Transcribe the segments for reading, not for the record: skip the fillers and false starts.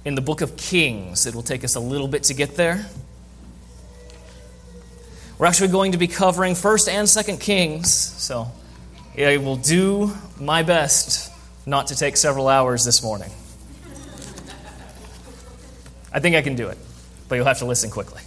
in the book of Kings. It will take us a little bit to get there. We're actually going to be covering 1st and 2nd Kings, so I will do my best not to take several hours this morning. I think I can do it, but you'll have to listen quickly.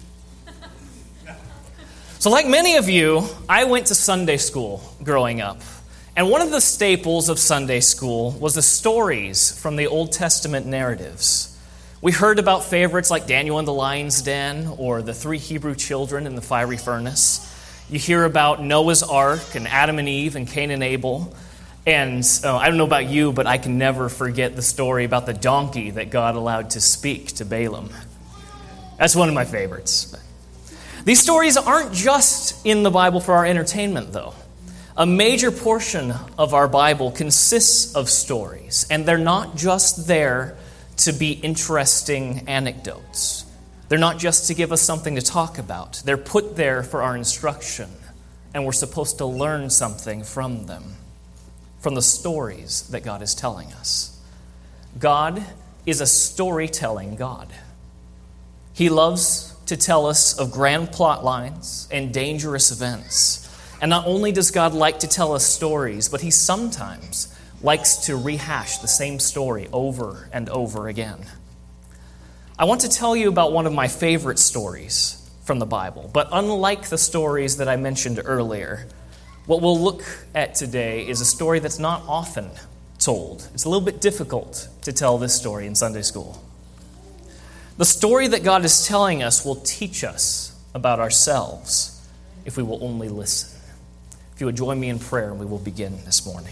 So like many of you, I went to Sunday school growing up. And one of the staples of Sunday school was the stories from the Old Testament narratives. We heard about favorites like Daniel in the lion's den or the 3 Hebrew children in the fiery furnace. You hear about Noah's Ark and Adam and Eve and Cain and Abel. And I don't know about you, but I can never forget the story about the donkey that God allowed to speak to Balaam. That's one of my favorites. These stories aren't just in the Bible for our entertainment, though. A major portion of our Bible consists of stories, and they're not just there to be interesting anecdotes. They're not just to give us something to talk about. They're put there for our instruction, and we're supposed to learn something from them, from the stories that God is telling us. God is a storytelling God. He loves to tell us of grand plot lines and dangerous events. And not only does God like to tell us stories, but He sometimes likes to rehash the same story over and over again. I want to tell you about one of my favorite stories from the Bible, but unlike the stories that I mentioned earlier, what we'll look at today is a story that's not often told. It's a little bit difficult to tell this story in Sunday school. The story that God is telling us will teach us about ourselves if we will only listen. If you would join me in prayer, we will begin this morning.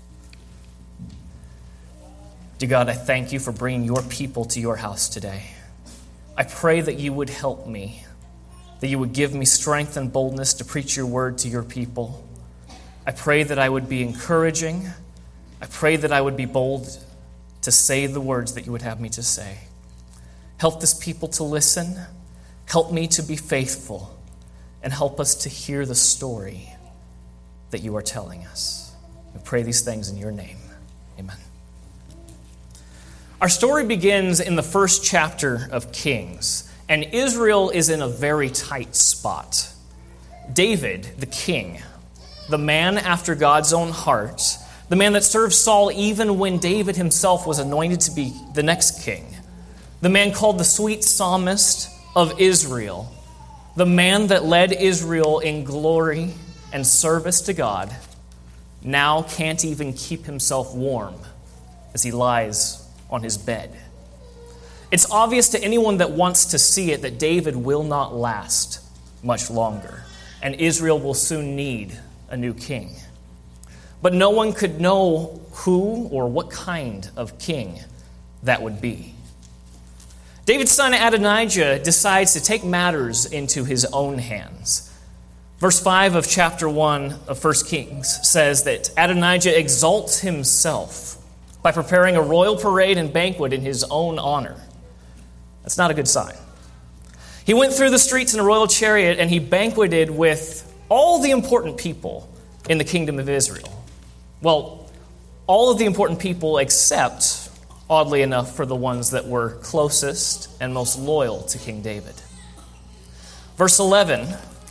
Dear God, I thank you for bringing your people to your house today. I pray that you would help me, that you would give me strength and boldness to preach your word to your people. I pray that I would be encouraging. I pray that I would be bold to say the words that you would have me to say. Help this people to listen. Help me to be faithful. And help us to hear the story that you are telling us. We pray these things in your name. Amen. Our story begins in the 1st chapter of Kings, and Israel is in a very tight spot. David, the king, the man after God's own heart, the man that served Saul even when David himself was anointed to be the next king, the man called the sweet psalmist of Israel, the man that led Israel in glory and service to God, now can't even keep himself warm as he lies on his bed. It's obvious to anyone that wants to see it that David will not last much longer, and Israel will soon need a new king. But no one could know who or what kind of king that would be. David's son Adonijah decides to take matters into his own hands. Verse 5 of chapter 1 of 1 Kings says that Adonijah exalts himself by preparing a royal parade and banquet in his own honor. That's not a good sign. He went through the streets in a royal chariot and he banqueted with all the important people in the kingdom of Israel. Well, all of the important people except, oddly enough, for the ones that were closest and most loyal to King David. Verse 11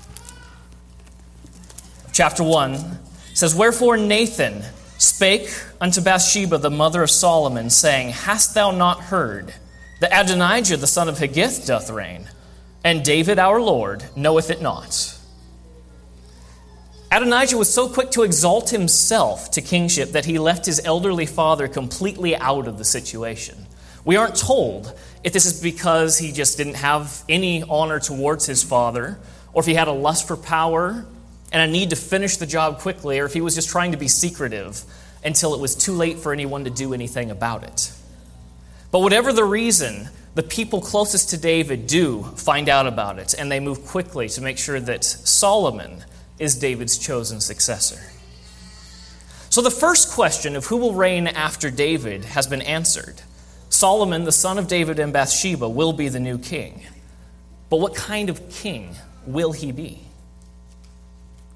Chapter 1 says, Wherefore Nathan spake unto Bathsheba, the mother of Solomon, saying, Hast thou not heard that Adonijah the son of Haggith doth reign, and David our Lord knoweth it not? Adonijah was so quick to exalt himself to kingship that he left his elderly father completely out of the situation. We aren't told if this is because he just didn't have any honor towards his father, or if he had a lust for power and a need to finish the job quickly, or if he was just trying to be secretive until it was too late for anyone to do anything about it. But whatever the reason, the people closest to David do find out about it, and they move quickly to make sure that Solomon is David's chosen successor. So the first question of who will reign after David has been answered. Solomon, the son of David and Bathsheba, will be the new king. But what kind of king will he be?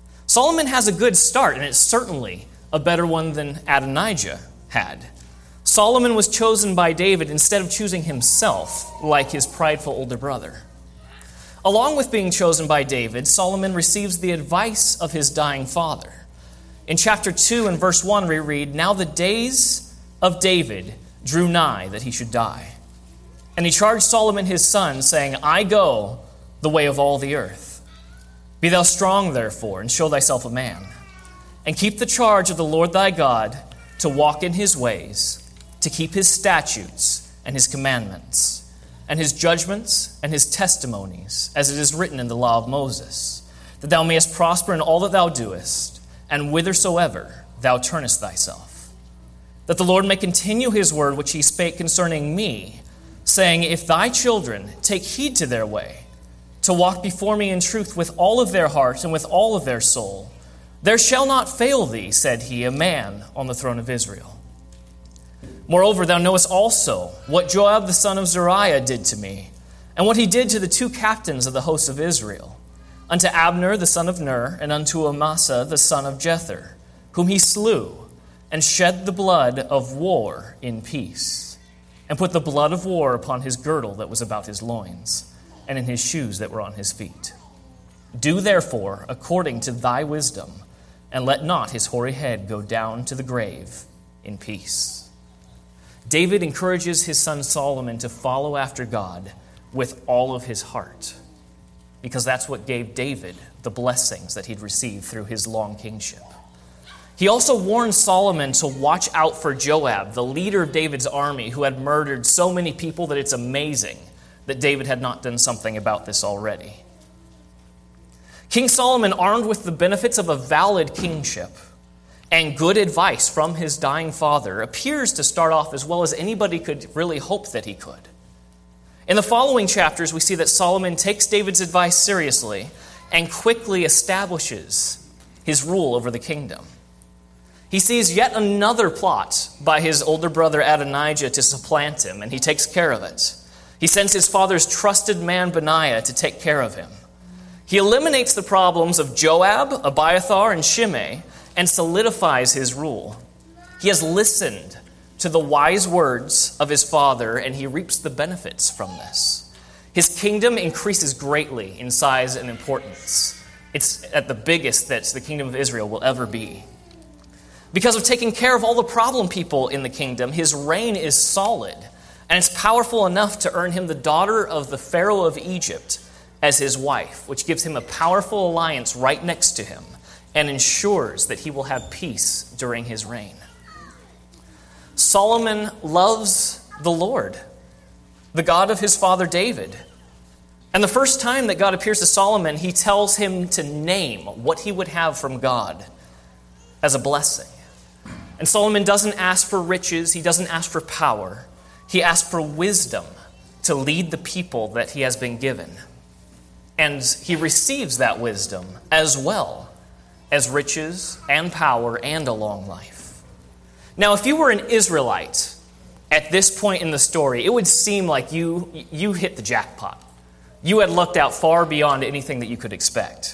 Solomon has a good start, and it's certainly a better one than Adonijah had. Solomon was chosen by David instead of choosing himself like his prideful older brother. Along with being chosen by David, Solomon receives the advice of his dying father. In chapter 2 and verse 1 we read, "Now the days of David drew nigh that he should die. And he charged Solomon his son, saying, I go the way of all the earth. Be thou strong, therefore, and show thyself a man. And keep the charge of the Lord thy God, to walk in his ways, to keep his statutes and his commandments, and his judgments and his testimonies, as it is written in the law of Moses, that thou mayest prosper in all that thou doest, and whithersoever thou turnest thyself. That the Lord may continue his word which he spake concerning me, saying, If thy children take heed to their way, to walk before me in truth with all of their heart and with all of their soul, there shall not fail thee, said he, a man on the throne of Israel. Moreover, thou knowest also what Joab the son of Zeruiah did to me, and what he did to the two captains of the hosts of Israel, unto Abner the son of Ner, and unto Amasa the son of Jether, whom he slew, and shed the blood of war in peace, and put the blood of war upon his girdle that was about his loins, and in his shoes that were on his feet. Do therefore according to thy wisdom, and let not his hoary head go down to the grave in peace." David encourages his son Solomon to follow after God with all of his heart, because that's what gave David the blessings that he'd received through his long kingship. He also warned Solomon to watch out for Joab, the leader of David's army, who had murdered so many people that it's amazing that David had not done something about this already. King Solomon, armed with the benefits of a valid kingship and good advice from his dying father, appears to start off as well as anybody could really hope that he could. In the following chapters, we see that Solomon takes David's advice seriously and quickly establishes his rule over the kingdom. He sees yet another plot by his older brother Adonijah to supplant him, and he takes care of it. He sends his father's trusted man Benaiah to take care of him. He eliminates the problems of Joab, Abiathar, and Shimei, and solidifies his rule. He has listened to the wise words of his father, and he reaps the benefits from this. His kingdom increases greatly in size and importance. It's at the biggest that the kingdom of Israel will ever be. Because of taking care of all the problem people in the kingdom, his reign is solid, and it's powerful enough to earn him the daughter of the Pharaoh of Egypt as his wife, which gives him a powerful alliance right next to him and ensures that he will have peace during his reign. Solomon loves the Lord, the God of his father David. And the first time that God appears to Solomon, he tells him to name what he would have from God as a blessing. And Solomon doesn't ask for riches, he doesn't ask for power. He asks for wisdom to lead the people that he has been given. And he receives that wisdom as well as riches and power and a long life. Now, if you were an Israelite at this point in the story, it would seem like you hit the jackpot. You had lucked out far beyond anything that you could expect.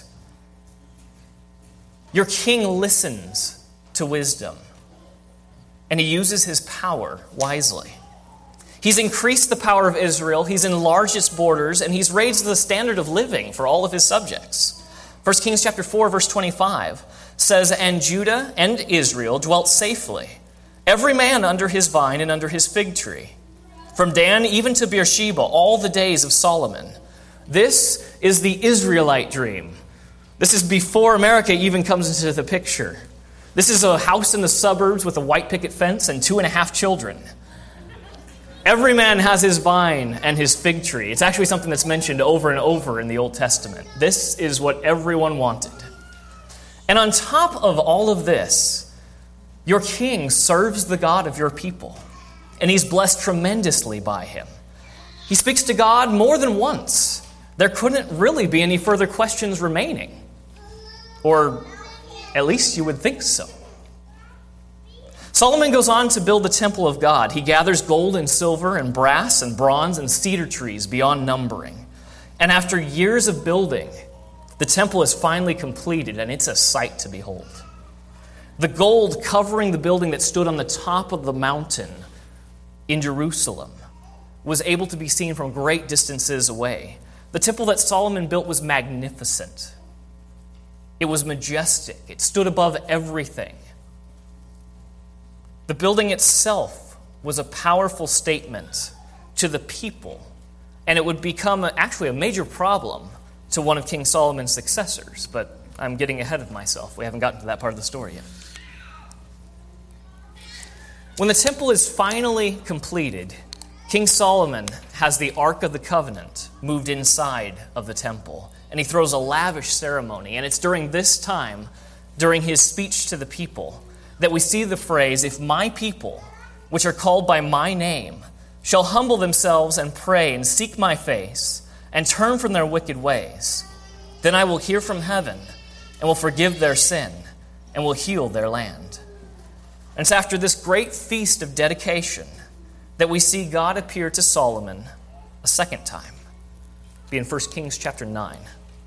Your king listens to wisdom, and he uses his power wisely. He's increased the power of Israel, he's enlarged its borders, and he's raised the standard of living for all of his subjects. 1 Kings chapter 4, verse 25 says, And Judah and Israel dwelt safely, every man under his vine and under his fig tree, from Dan even to Beersheba, all the days of Solomon. This is the Israelite dream. This is before America even comes into the picture. This is a house in the suburbs with a white picket fence and 2.5 children. Every man has his vine and his fig tree. It's actually something that's mentioned over and over in the Old Testament. This is what everyone wanted. And on top of all of this, your king serves the God of your people, and he's blessed tremendously by him. He speaks to God more than once. There couldn't really be any further questions remaining. Or at least you would think so. Solomon goes on to build the temple of God. He gathers gold and silver and brass and bronze and cedar trees beyond numbering. And after years of building, the temple is finally completed, and it's a sight to behold. The gold covering the building that stood on the top of the mountain in Jerusalem was able to be seen from great distances away. The temple that Solomon built was magnificent. It was majestic. It stood above everything. The building itself was a powerful statement to the people, and it would become actually a major problem to one of King Solomon's successors, but I'm getting ahead of myself. We haven't gotten to that part of the story yet. When the temple is finally completed, King Solomon has the Ark of the Covenant moved inside of the temple, and he throws a lavish ceremony. And it's during this time, during his speech to the people, that we see the phrase, "If my people, which are called by my name, shall humble themselves and pray and seek my face and turn from their wicked ways, then I will hear from heaven and will forgive their sin and will heal their land." And it's after this great feast of dedication that we see God appear to Solomon a second time. Be in 1 Kings chapter 9.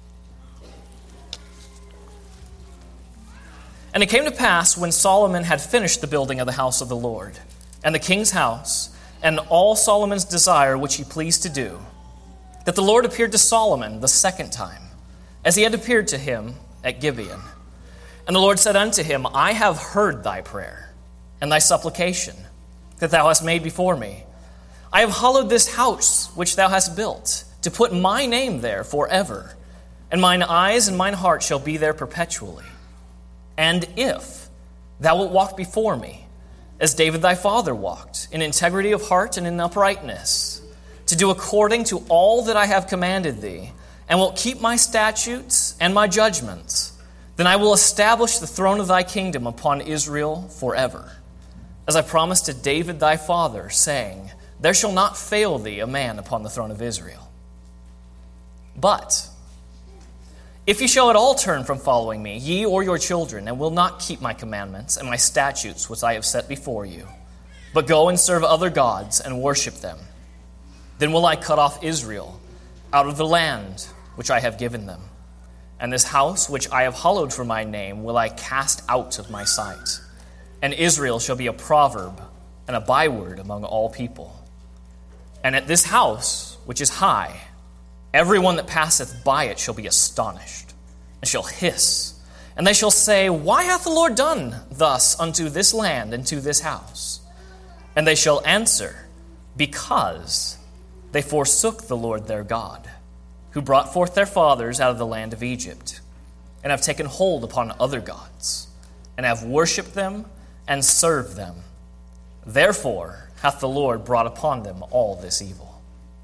And it came to pass when Solomon had finished the building of the house of the Lord, and the king's house, and all Solomon's desire which he pleased to do, that the Lord appeared to Solomon the second time, as he had appeared to him at Gibeon. And the Lord said unto him, I have heard thy prayer, and thy supplication that thou hast made before me. I have hallowed this house which thou hast built, to put my name there forever, and mine eyes and mine heart shall be there perpetually. And if thou wilt walk before me, as David thy father walked, in integrity of heart and in uprightness, to do according to all that I have commanded thee, and wilt keep my statutes and my judgments, then I will establish the throne of thy kingdom upon Israel forever. As I promised to David thy father, saying, there shall not fail thee a man upon the throne of Israel. But if ye shall at all turn from following me, ye or your children, and will not keep my commandments and my statutes which I have set before you, but go and serve other gods and worship them, then will I cut off Israel out of the land which I have given them. And this house which I have hallowed for my name will I cast out of my sight. And Israel shall be a proverb and a byword among all people. And at this house, which is high, every one that passeth by it shall be astonished, and shall hiss. And they shall say, why hath the Lord done thus unto this land and to this house? And they shall answer, because they forsook the Lord their God, who brought forth their fathers out of the land of Egypt, and have taken hold upon other gods, and have worshipped them and served them. Therefore hath the Lord brought upon them all this evil.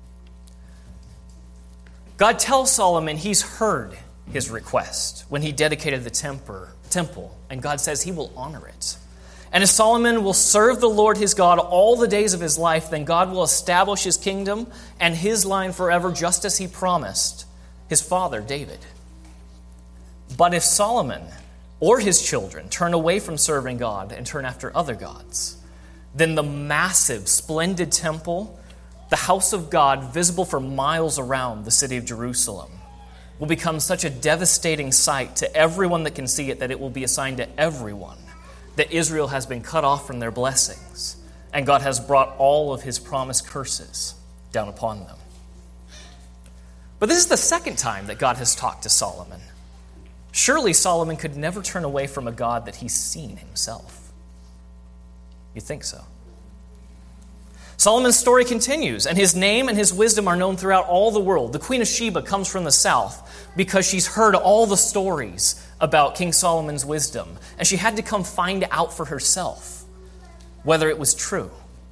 God tells Solomon he's heard his request when he dedicated the temple, and God says he will honor it. And if Solomon will serve the Lord his God all the days of his life, then God will establish his kingdom and his line forever, just as he promised his father David. But if Solomon or his children turn away from serving God and turn after other gods, then the massive, splendid temple, the house of God, visible for miles around the city of Jerusalem, will become such a devastating sight to everyone that can see it that it will be a sign to everyone that Israel has been cut off from their blessings, and God has brought all of his promised curses down upon them. But this is the second time that God has talked to Solomon. Surely Solomon could never turn away from a God that he's seen himself. You think so? Solomon's story continues, and his name and his wisdom are known throughout all the world. The Queen of Sheba comes from the south because she's heard all the stories about King Solomon's wisdom, and she had to come find out for herself whether it was true.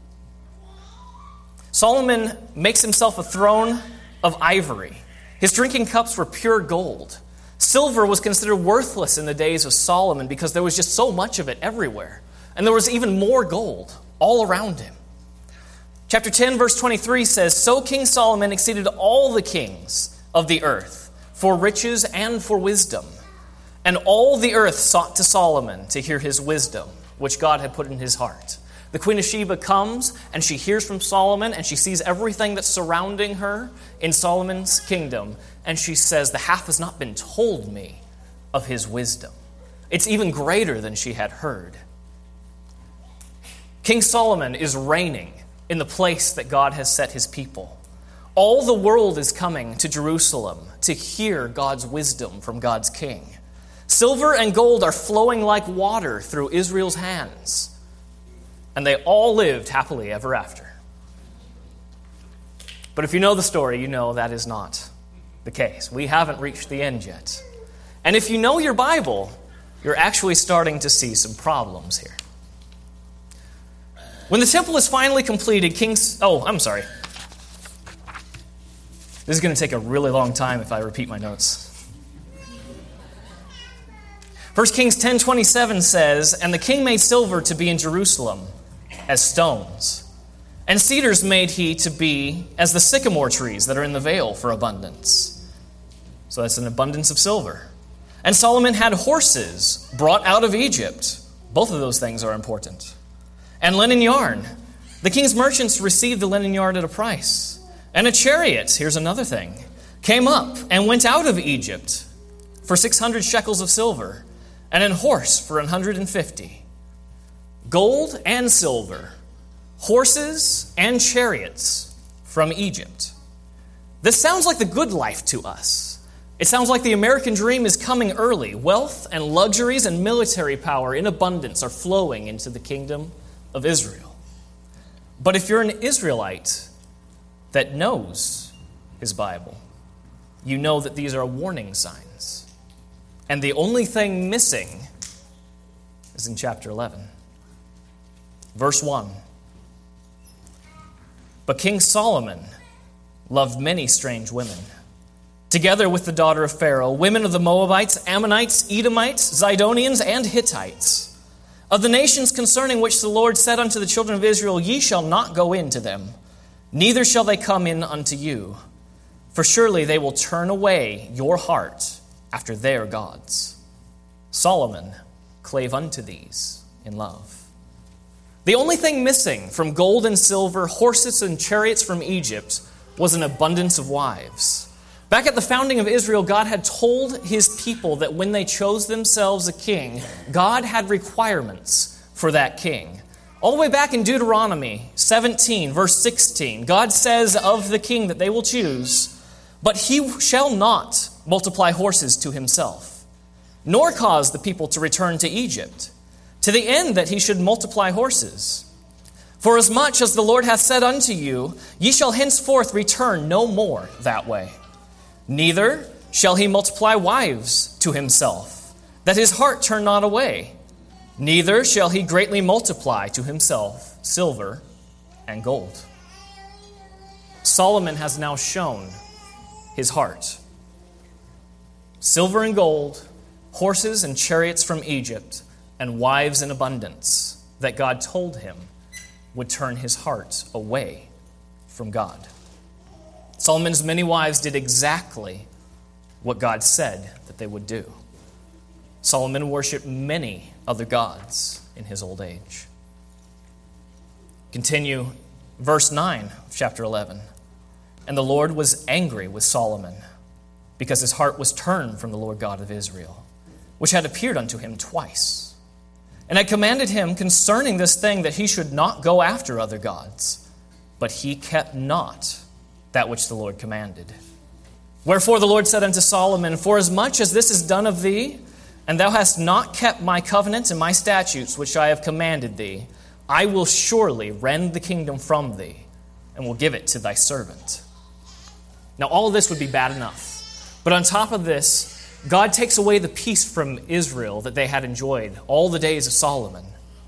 Solomon makes himself a throne of ivory. His drinking cups were pure gold. Silver was considered worthless in the days of Solomon because there was just so much of it everywhere. And there was even more gold all around him. Chapter 10, verse 23 says, so King Solomon exceeded all the kings of the earth for riches and for wisdom. And all the earth sought to Solomon to hear his wisdom, which God had put in his heart. The Queen of Sheba comes, and she hears from Solomon, and she sees everything that's surrounding her in Solomon's kingdom, and she says, the half has not been told me of his wisdom. It's even greater than she had heard. King Solomon is reigning in the place that God has set his people. All the world is coming to Jerusalem to hear God's wisdom from God's king. Silver and gold are flowing like water through Israel's hands, and they all lived happily ever after. But if you know the story, you know that is not the case. We haven't reached the end yet. And if you know your Bible, you're actually starting to see some problems here. When the temple is finally completed, This is going to take a really long time if I repeat my notes. 1 Kings 10:27 says, "And the king made silver to be in Jerusalem as stones, and cedars made he to be as the sycamore trees that are in the vale for abundance." So that's an abundance of silver. "And Solomon had horses brought out of Egypt." Both of those things are important. "And linen yarn. The king's merchants received the linen yarn at a price. And a chariot," here's another thing, "came up and went out of Egypt for 600 shekels of silver, and an horse for 150. Gold and silver, horses and chariots from Egypt. This sounds like the good life to us. It sounds like the American dream is coming early. Wealth and luxuries and military power in abundance are flowing into the kingdom of Israel. But if you're an Israelite that knows his Bible, you know that these are warning signs. And the only thing missing is in chapter 11. Verse 1. "But King Solomon loved many strange women, together with the daughter of Pharaoh, women of the Moabites, Ammonites, Edomites, Zidonians, and Hittites. Of the nations concerning which the Lord said unto the children of Israel, Ye shall not go in to them, neither shall they come in unto you. For surely they will turn away your heart after their gods. Solomon clave unto these in love." The only thing missing from gold and silver, horses and chariots from Egypt was an abundance of wives. Back at the founding of Israel, God had told his people that when they chose themselves a king, God had requirements for that king. All the way back in Deuteronomy 17, verse 16, God says of the king that they will choose, "But he shall not multiply horses to himself, nor cause the people to return to Egypt, to the end that he should multiply horses. For as much as the Lord hath said unto you, ye shall henceforth return no more that way. Neither shall he multiply wives to himself, that his heart turn not away. Neither shall he greatly multiply to himself silver and gold." Solomon has now shown his heart. Silver and gold, horses and chariots from Egypt, and wives in abundance that God told him would turn his heart away from God. Solomon's many wives did exactly what God said that they would do. Solomon worshiped many other gods in his old age. Continue verse 9 of chapter 11. "And the Lord was angry with Solomon, because his heart was turned from the Lord God of Israel, which had appeared unto him twice, and had commanded him concerning this thing that he should not go after other gods. But he kept not that which the Lord commanded. Wherefore the Lord said unto Solomon, Forasmuch as this is done of thee, and thou hast not kept my covenant and my statutes which I have commanded thee, I will surely rend the kingdom from thee, and will give it to thy servant." Now all of this would be bad enough. But on top of this, God takes away the peace from Israel that they had enjoyed all the days of Solomon.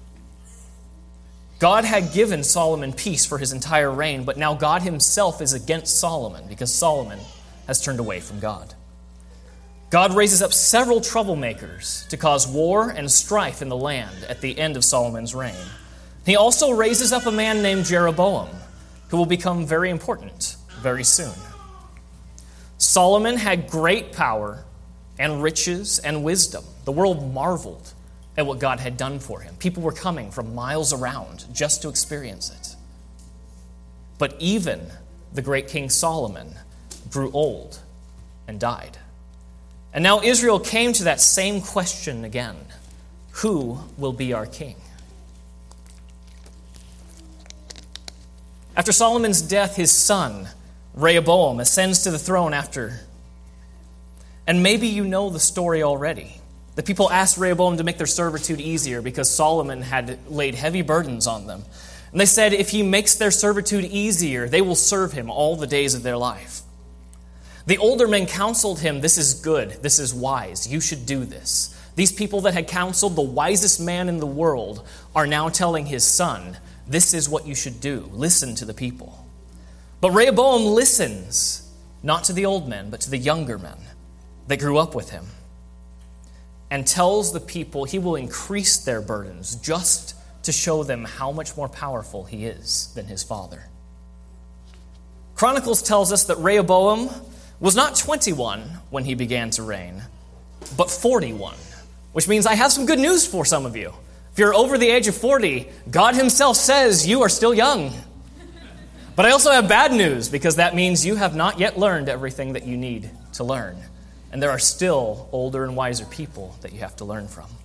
God had given Solomon peace for his entire reign, but now God himself is against Solomon because Solomon has turned away from God. God raises up several troublemakers to cause war and strife in the land at the end of Solomon's reign. He also raises up a man named Jeroboam, who will become very important very soon. Solomon had great power and riches and wisdom. The world marveled at what God had done for him. People were coming from miles around just to experience it. But even the great King Solomon grew old and died. And now Israel came to that same question again. Who will be our king? After Solomon's death, his son, Rehoboam, ascends to the throne after. And maybe you know the story already. The people asked Rehoboam to make their servitude easier because Solomon had laid heavy burdens on them. And they said if he makes their servitude easier, they will serve him all the days of their life. The older men counseled him, this is good, this is wise, you should do this. These people that had counseled the wisest man in the world are now telling his son, this is what you should do. Listen to the people. But Rehoboam listens, not to the old men, but to the younger men that grew up with him, and tells the people he will increase their burdens just to show them how much more powerful he is than his father. Chronicles tells us that Rehoboam was not 21 when he began to reign, but 41, which means I have some good news for some of you. If you're over the age of 40, God himself says you are still young. But I also have bad news, because that means you have not yet learned everything that you need to learn. And there are still older and wiser people that you have to learn from.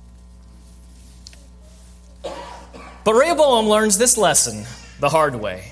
But Rehoboam learns this lesson the hard way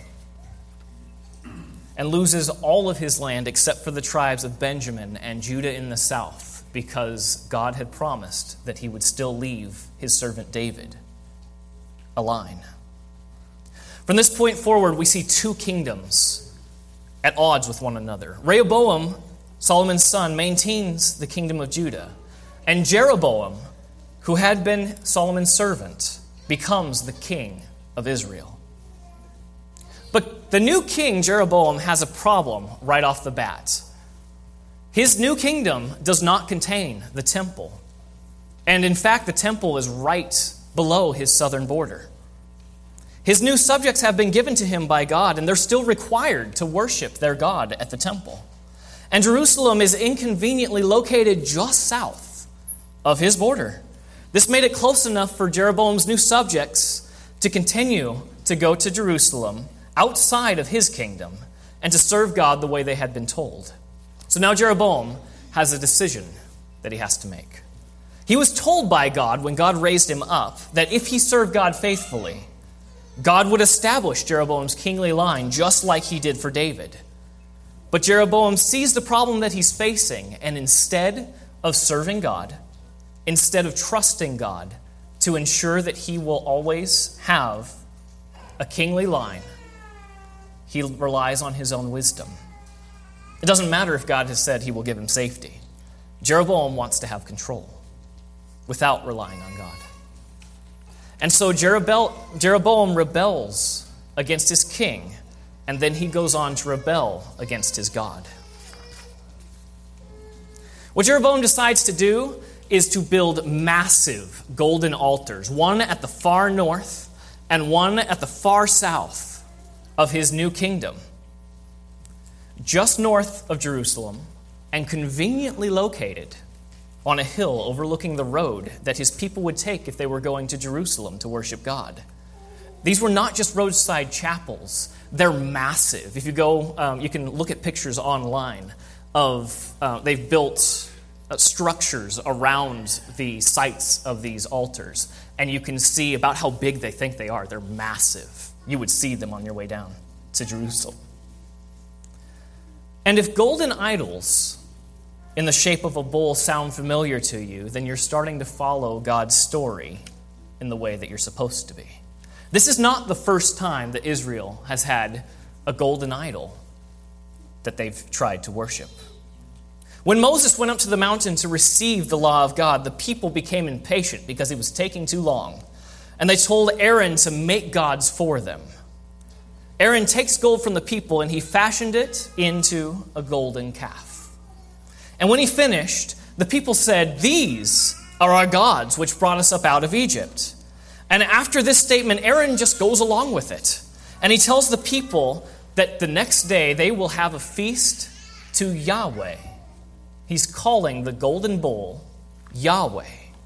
and loses all of his land except for the tribes of Benjamin and Judah in the south, because God had promised that he would still leave his servant David a line. From this point forward, we see two kingdoms at odds with one another. Rehoboam, Solomon's son, maintains the kingdom of Judah, and Jeroboam, who had been Solomon's servant, becomes the king of Israel. But the new king, Jeroboam, has a problem right off the bat. His new kingdom does not contain the temple. And in fact, the temple is right below his southern border. His new subjects have been given to him by God, and they're still required to worship their God at the temple. And Jerusalem is inconveniently located just south of his border. This made it close enough for Jeroboam's new subjects to continue to go to Jerusalem outside of his kingdom and to serve God the way they had been told. So now Jeroboam has a decision that he has to make. He was told by God when God raised him up that if he served God faithfully, God would establish Jeroboam's kingly line just like he did for David. But Jeroboam sees the problem that he's facing, and instead of serving God, instead of trusting God to ensure that he will always have a kingly line, he relies on his own wisdom. It doesn't matter if God has said he will give him safety. Jeroboam wants to have control without relying on God. And so Jeroboam rebels against his king, and then he goes on to rebel against his God. What Jeroboam decides to do is to build massive golden altars, one at the far north and one at the far south of his new kingdom, just north of Jerusalem and conveniently located on a hill overlooking the road that his people would take if they were going to Jerusalem to worship God. These were not just roadside chapels. They're massive. If you go, you can look at pictures online of, they've built structures around the sites of these altars, and you can see about how big they think they are. They're massive. You would see them on your way down to Jerusalem. And if golden idols in the shape of a bull sound familiar to you, then you're starting to follow God's story in the way that you're supposed to be. This is not the first time that Israel has had a golden idol that they've tried to worship. When Moses went up to the mountain to receive the law of God, the people became impatient because it was taking too long. And they told Aaron to make gods for them. Aaron takes gold from the people and he fashioned it into a golden calf. And when he finished, the people said, "These are our gods which brought us up out of Egypt." And after this statement, Aaron just goes along with it. And he tells the people that the next day they will have a feast to Yahweh. He's calling the golden bull Yahweh.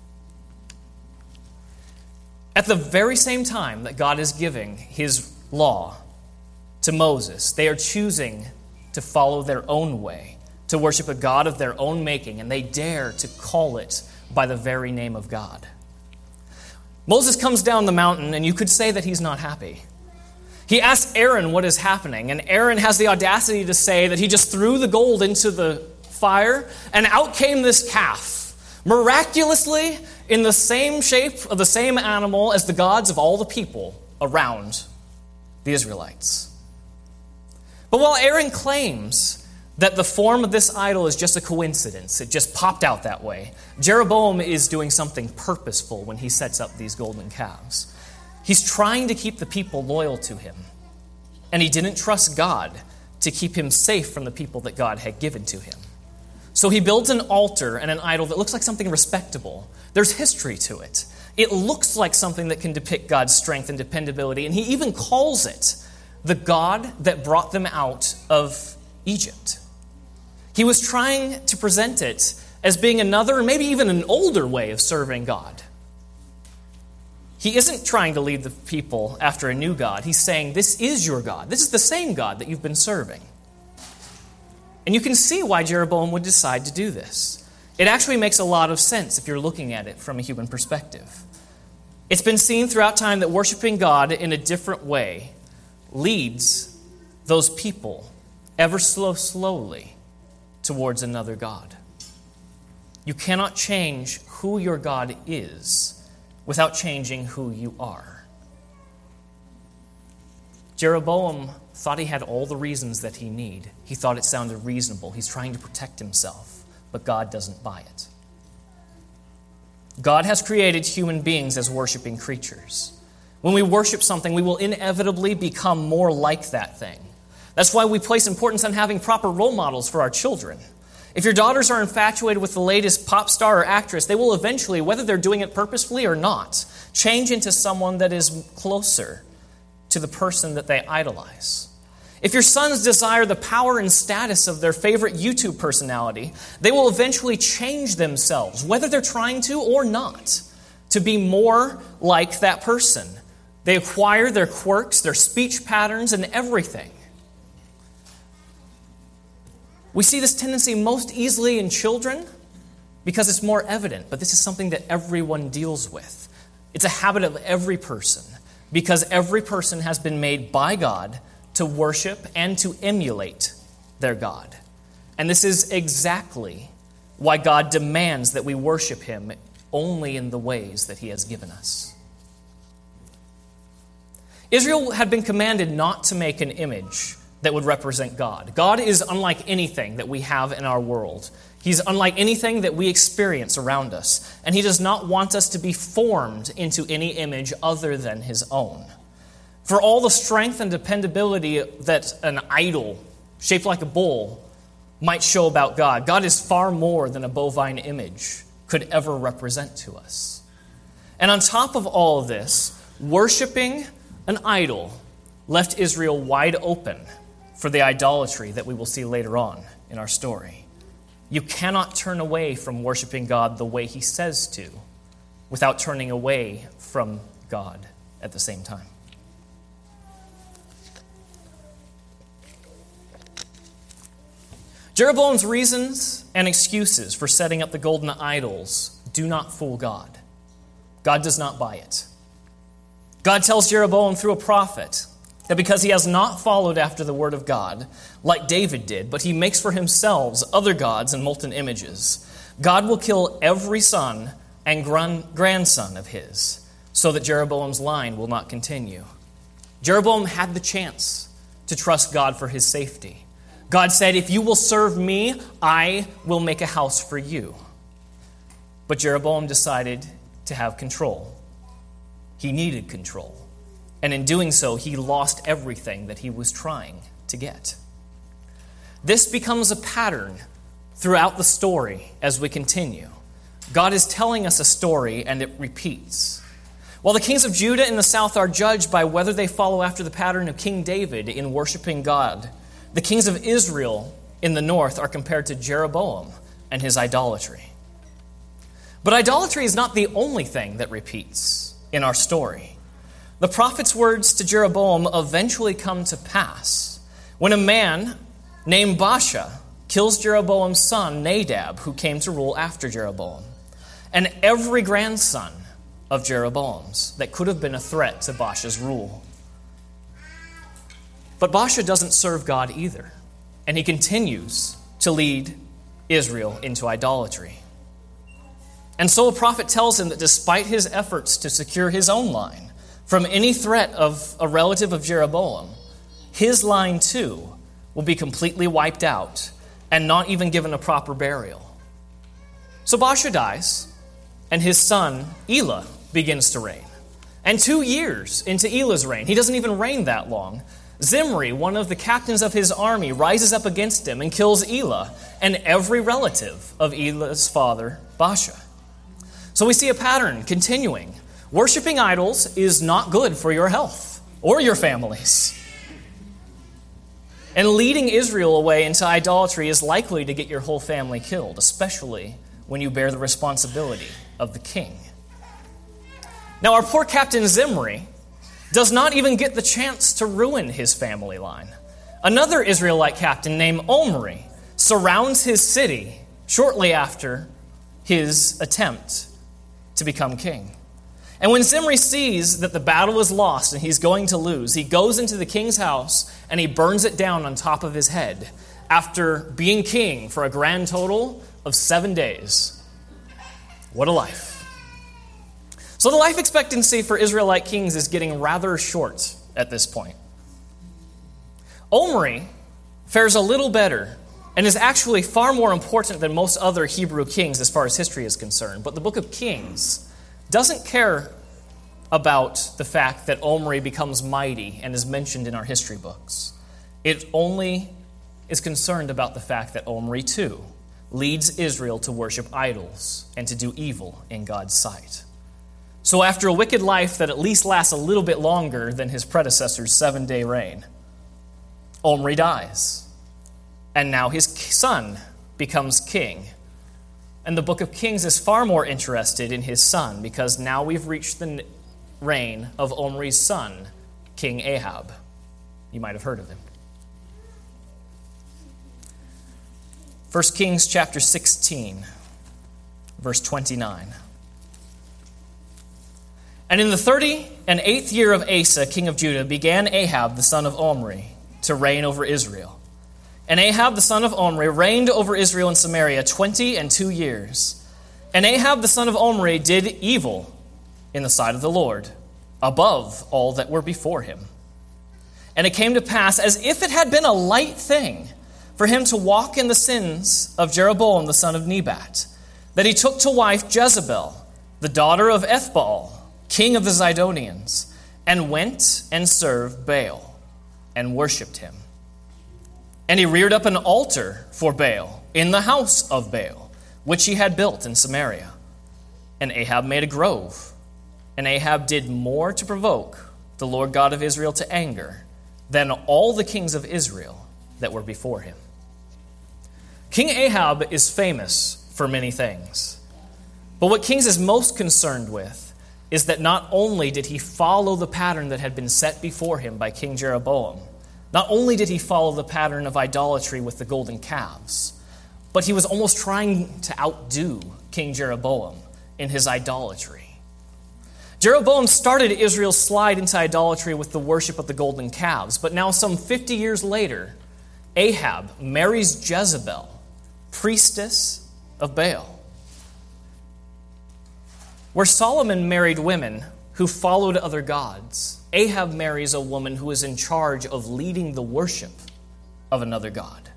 At the very same time that God is giving his law to Moses, they are choosing to follow their own way, to worship a God of their own making, and they dare to call it by the very name of God. Moses comes down the mountain, and you could say that he's not happy. He asks Aaron what is happening, and Aaron has the audacity to say that he just threw the gold into the fire, and out came this calf, miraculously in the same shape of the same animal as the gods of all the people around the Israelites. But while Aaron claims that the form of this idol is just a coincidence, it just popped out that way, Jeroboam is doing something purposeful when he sets up these golden calves. He's trying to keep the people loyal to him, and he didn't trust God to keep him safe from the people that God had given to him. So he builds an altar and an idol that looks like something respectable. There's history to it. It looks like something that can depict God's strength and dependability, and he even calls it the God that brought them out of Egypt. He was trying to present it as being another, maybe even an older way of serving God. He isn't trying to lead the people after a new God. He's saying, this is your God. This is the same God that you've been serving. And you can see why Jeroboam would decide to do this. It actually makes a lot of sense if you're looking at it from a human perspective. It's been seen throughout time that worshiping God in a different way leads those people ever slowly towards another God. You cannot change who your God is without changing who you are. Jeroboam thought he had all the reasons that he need. He thought it sounded reasonable. He's trying to protect himself, but God doesn't buy it. God has created human beings as worshiping creatures. When we worship something, we will inevitably become more like that thing. That's why we place importance on having proper role models for our children. If your daughters are infatuated with the latest pop star or actress, they will eventually, whether they're doing it purposefully or not, change into someone that is closer to the person that they idolize. If your sons desire the power and status of their favorite YouTube personality, they will eventually change themselves, whether they're trying to or not, to be more like that person. They acquire their quirks, their speech patterns, and everything. We see this tendency most easily in children because it's more evident, but this is something that everyone deals with. It's a habit of every person because every person has been made by God to worship and to emulate their God. And this is exactly why God demands that we worship him only in the ways that he has given us. Israel had been commanded not to make an image that would represent God. God is unlike anything that we have in our world. He's unlike anything that we experience around us. And he does not want us to be formed into any image other than his own. For all the strength and dependability that an idol shaped like a bull might show about God, God is far more than a bovine image could ever represent to us. And on top of all of this, worshiping an idol left Israel wide open for the idolatry that we will see later on in our story. You cannot turn away from worshiping God the way he says to without turning away from God at the same time. Jeroboam's reasons and excuses for setting up the golden idols do not fool God. God does not buy it. God tells Jeroboam through a prophet that because he has not followed after the word of God, like David did, but he makes for himself other gods and molten images, God will kill every son and grandson of his, so that Jeroboam's line will not continue. Jeroboam had the chance to trust God for his safety. God said, if you will serve me, I will make a house for you. But Jeroboam decided to have control. He needed control. And in doing so, he lost everything that he was trying to get. This becomes a pattern throughout the story as we continue. God is telling us a story, and it repeats. While the kings of Judah in the south are judged by whether they follow after the pattern of King David in worshiping God, the kings of Israel in the north are compared to Jeroboam and his idolatry. But idolatry is not the only thing that repeats in our story. The prophet's words to Jeroboam eventually come to pass when a man named Baasha kills Jeroboam's son Nadab, who came to rule after Jeroboam, and every grandson of Jeroboam's that could have been a threat to Baasha's rule. But Baasha doesn't serve God either, and he continues to lead Israel into idolatry. And so a prophet tells him that despite his efforts to secure his own line from any threat of a relative of Jeroboam, his line too will be completely wiped out and not even given a proper burial. So Baasha dies, and his son Elah begins to reign. And 2 years into Elah's reign, he doesn't even reign that long, Zimri, one of the captains of his army, rises up against him and kills Elah and every relative of Elah's father, Baasha. So we see a pattern continuing. Worshipping idols is not good for your health or your families. And leading Israel away into idolatry is likely to get your whole family killed, especially when you bear the responsibility of the king. Now, our poor Captain Zimri does not even get the chance to ruin his family line. Another Israelite captain named Omri surrounds his city shortly after his attempt to become king. And when Zimri sees that the battle is lost and he's going to lose, he goes into the king's house and he burns it down on top of his head after being king for a grand total of 7 days. What a life. So the life expectancy for Israelite kings is getting rather short at this point. Omri fares a little better and is actually far more important than most other Hebrew kings as far as history is concerned. But the book of Kings doesn't care about the fact that Omri becomes mighty and is mentioned in our history books. It only is concerned about the fact that Omri too leads Israel to worship idols and to do evil in God's sight. So after a wicked life that at least lasts a little bit longer than his predecessor's 7-day reign, Omri dies. And now his son becomes king. And the book of Kings is far more interested in his son because now we've reached the reign of Omri's son, King Ahab. You might have heard of him. 1 Kings chapter 16, verse 29. And in the 38th year of Asa, king of Judah, began Ahab, the son of Omri, to reign over Israel. And Ahab, the son of Omri, reigned over Israel and Samaria 22 years. And Ahab, the son of Omri, did evil in the sight of the Lord, above all that were before him. And it came to pass, as if it had been a light thing for him to walk in the sins of Jeroboam, the son of Nebat, that he took to wife Jezebel, the daughter of Ethbaal, king of the Zidonians, and went and served Baal and worshipped him. And he reared up an altar for Baal in the house of Baal, which he had built in Samaria. And Ahab made a grove. And Ahab did more to provoke the Lord God of Israel to anger than all the kings of Israel that were before him. King Ahab is famous for many things. But what Kings is most concerned with is that not only did he follow the pattern that had been set before him by King Jeroboam, not only did he follow the pattern of idolatry with the golden calves, but he was almost trying to outdo King Jeroboam in his idolatry. Jeroboam started Israel's slide into idolatry with the worship of the golden calves, but now some 50 years later, Ahab marries Jezebel, priestess of Baal. Where Solomon married women who followed other gods, Ahab marries a woman who is in charge of leading the worship of another god.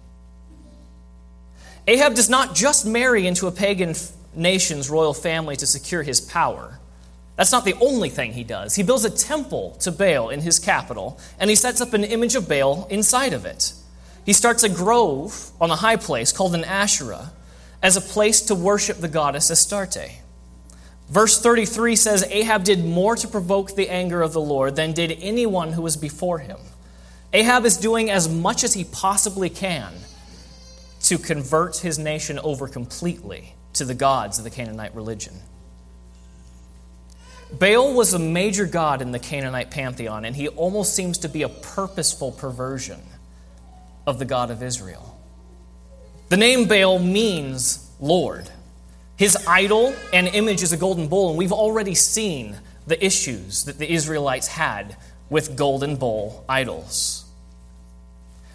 Ahab does not just marry into a pagan nation's royal family to secure his power. That's not the only thing he does. He builds a temple to Baal in his capital, and he sets up an image of Baal inside of it. He starts a grove on a high place called an Asherah as a place to worship the goddess Astarte. Verse 33 says, Ahab did more to provoke the anger of the Lord than did anyone who was before him. Ahab is doing as much as he possibly can to convert his nation over completely to the gods of the Canaanite religion. Baal was a major god in the Canaanite pantheon, and he almost seems to be a purposeful perversion of the God of Israel. The name Baal means Lord. His idol and image is a golden bull, and we've already seen the issues that the Israelites had with golden bull idols.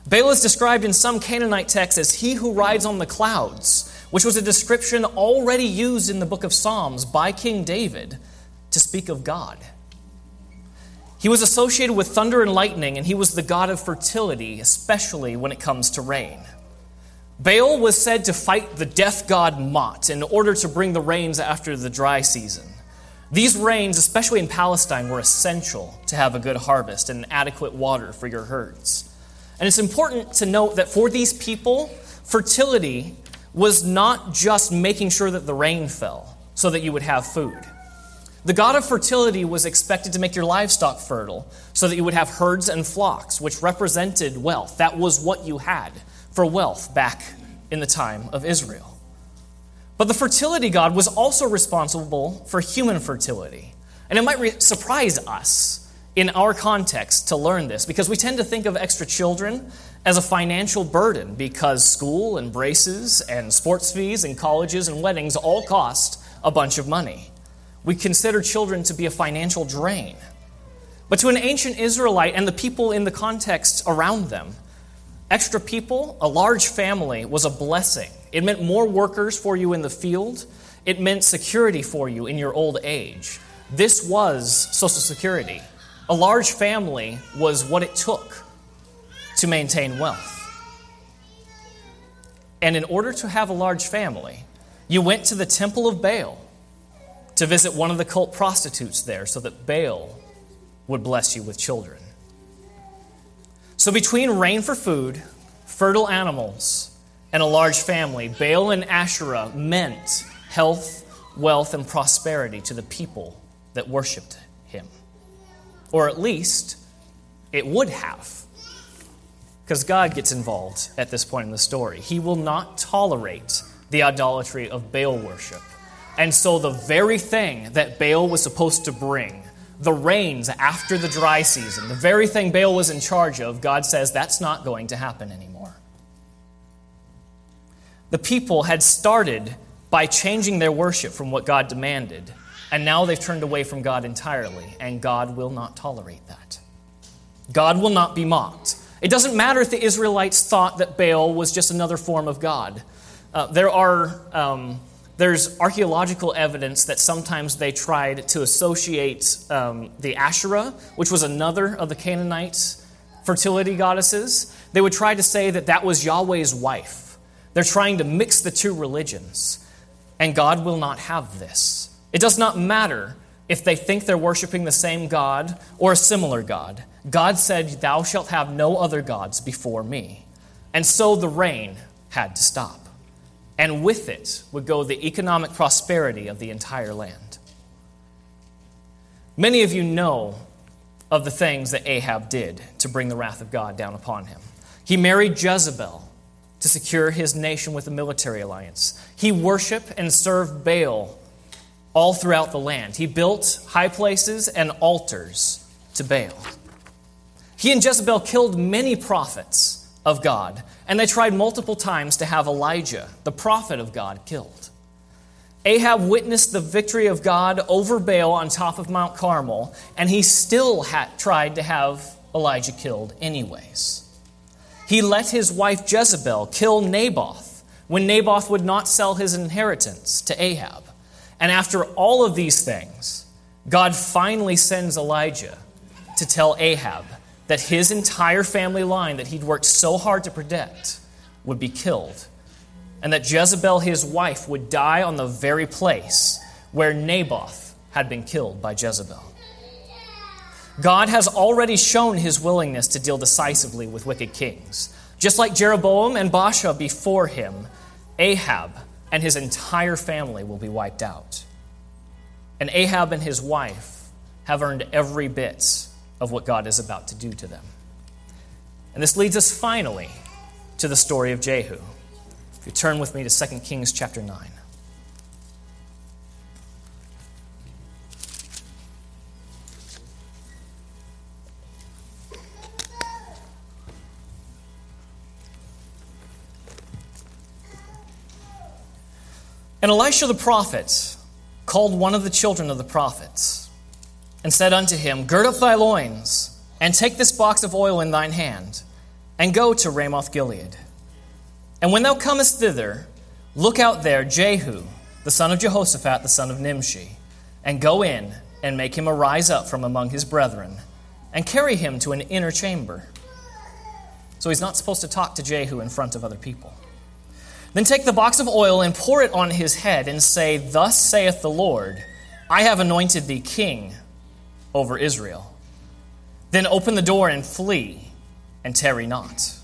Baal is described in some Canaanite texts as he who rides on the clouds, which was a description already used in the book of Psalms by King David to speak of God. He was associated with thunder and lightning, and he was the god of fertility, especially when it comes to rain. Baal was said to fight the death god Mot in order to bring the rains after the dry season. These rains, especially in Palestine, were essential to have a good harvest and adequate water for your herds. And it's important to note that for these people, fertility was not just making sure that the rain fell so that you would have food. The god of fertility was expected to make your livestock fertile so that you would have herds and flocks, which represented wealth. That was what you had for wealth back in the time of Israel. But the fertility god was also responsible for human fertility. And it might surprise us in our context to learn this, because we tend to think of extra children as a financial burden because school and braces and sports fees and colleges and weddings all cost a bunch of money. We consider children to be a financial drain. But to an ancient Israelite and the people in the context around them, extra people, a large family, was a blessing. It meant more workers for you in the field. It meant security for you in your old age. This was Social Security. A large family was what it took to maintain wealth. And in order to have a large family, you went to the temple of Baal to visit one of the cult prostitutes there so that Baal would bless you with children. So between rain for food, fertile animals, and a large family, Baal and Asherah meant health, wealth, and prosperity to the people that worshipped him. Or at least, it would have. Because God gets involved at this point in the story. He will not tolerate the idolatry of Baal worship. And so the very thing that Baal was supposed to bring, the rains after the dry season, the very thing Baal was in charge of, God says that's not going to happen anymore. The people had started by changing their worship from what God demanded, and now they've turned away from God entirely, and God will not tolerate that. God will not be mocked. It doesn't matter if the Israelites thought that Baal was just another form of God. There's archaeological evidence that sometimes they tried to associate the Asherah, which was another of the Canaanite fertility goddesses. They would try to say that that was Yahweh's wife. They're trying to mix the two religions, and God will not have this. It does not matter if they think they're worshiping the same God or a similar God. God said, "Thou shalt have no other gods before me." And so the rain had to stop. And with it would go the economic prosperity of the entire land. Many of you know of the things that Ahab did to bring the wrath of God down upon him. He married Jezebel to secure his nation with a military alliance. He worshiped and served Baal all throughout the land. He built high places and altars to Baal. He and Jezebel killed many prophets of God, and they tried multiple times to have Elijah, the prophet of God, killed. Ahab witnessed the victory of God over Baal on top of Mount Carmel, and he still tried to have Elijah killed anyways. He let his wife Jezebel kill Naboth when Naboth would not sell his inheritance to Ahab. And after all of these things, God finally sends Elijah to tell Ahab that his entire family line that he'd worked so hard to protect would be killed, and that Jezebel, his wife, would die on the very place where Naboth had been killed by Jezebel. God has already shown his willingness to deal decisively with wicked kings. Just like Jeroboam and Baasha before him, Ahab and his entire family will be wiped out. And Ahab and his wife have earned every bit of what God is about to do to them. And this leads us finally to the story of Jehu. If you turn with me to 2 Kings chapter 9. And Elisha the prophet called one of the children of the prophets and said unto him, Gird up thy loins, and take this box of oil in thine hand. and go to Ramoth Gilead. And when thou comest thither, look out there Jehu, the son of Jehoshaphat, the son of Nimshi, and go in and make him arise up from among his brethren, and carry him to an inner chamber. So he's not supposed to talk to Jehu in front of other people. Then take the box of oil and pour it on his head, and say, Thus saith the Lord, I have anointed thee king over Israel. Then open the door and flee, and tarry not.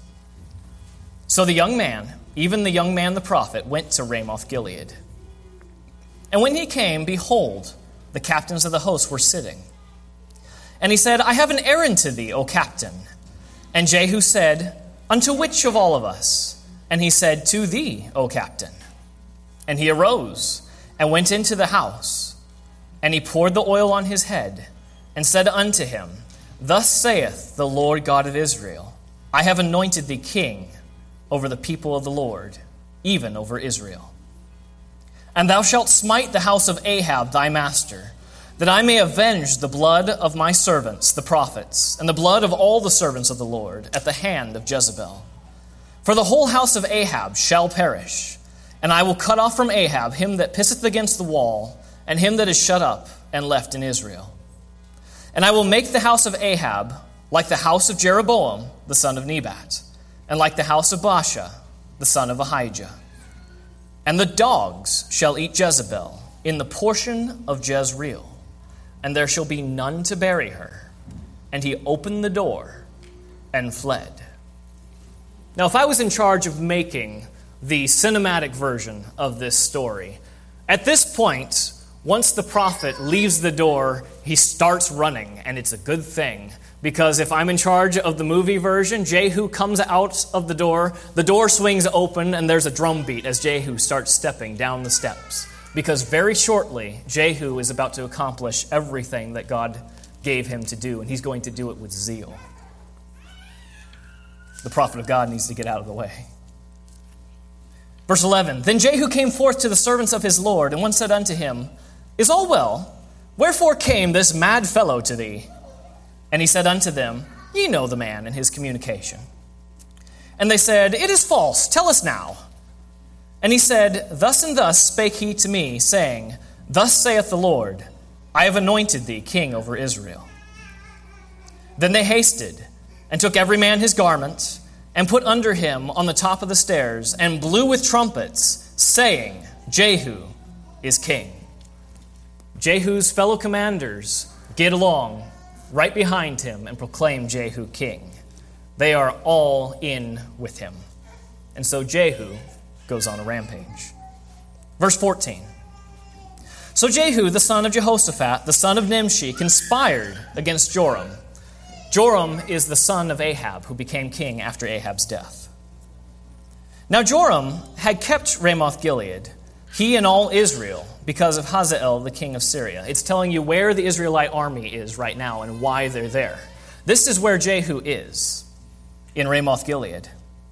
So the young man, even the young man the prophet, went to Ramoth Gilead. And when he came, behold, the captains of the host were sitting. And he said, I have an errand to thee, O captain. And Jehu said, Unto which of all of us? And he said, To thee, O captain. And he arose and went into the house. And he poured the oil on his head, and said unto him, Thus saith the Lord God of Israel, I have anointed thee king over the people of the Lord, even over Israel. And thou shalt smite the house of Ahab thy master, that I may avenge the blood of my servants, the prophets, and the blood of all the servants of the Lord, at the hand of Jezebel. For the whole house of Ahab shall perish, and I will cut off from Ahab him that pisseth against the wall, and him that is shut up and left in Israel. And I will make the house of Ahab like the house of Jeroboam, the son of Nebat, and like the house of Baasha, the son of Ahijah. And the dogs shall eat Jezebel in the portion of Jezreel, and there shall be none to bury her. And he opened the door and fled. Now, if I was in charge of making the cinematic version of this story, at this point, once the prophet leaves the door, he starts running, and it's a good thing. Because if I'm in charge of the movie version, Jehu comes out of the door swings open, and there's a drum beat as Jehu starts stepping down the steps. Because very shortly, Jehu is about to accomplish everything that God gave him to do, and he's going to do it with zeal. The prophet of God needs to get out of the way. Verse 11, Then Jehu came forth to the servants of his Lord, and one said unto him, Is all well? Wherefore came this mad fellow to thee? And he said unto them, Ye know the man and his communication. And they said, It is false, tell us now. And he said, Thus and thus spake he to me, saying, Thus saith the Lord, I have anointed thee king over Israel. Then they hasted, and took every man his garment, and put under him on the top of the stairs, and blew with trumpets, saying, Jehu is king. Jehu's fellow commanders get along right behind him and proclaim Jehu king. They are all in with him. And so Jehu goes on a rampage. Verse 14. So Jehu, the son of Jehoshaphat, the son of Nimshi, conspired against Joram. Joram is the son of Ahab, who became king after Ahab's death. Now Joram had kept Ramoth Gilead, he and all Israel, because of Hazael, the king of Syria. It's telling you where the Israelite army is right now and why they're there. This is where Jehu is, in Ramoth Gilead.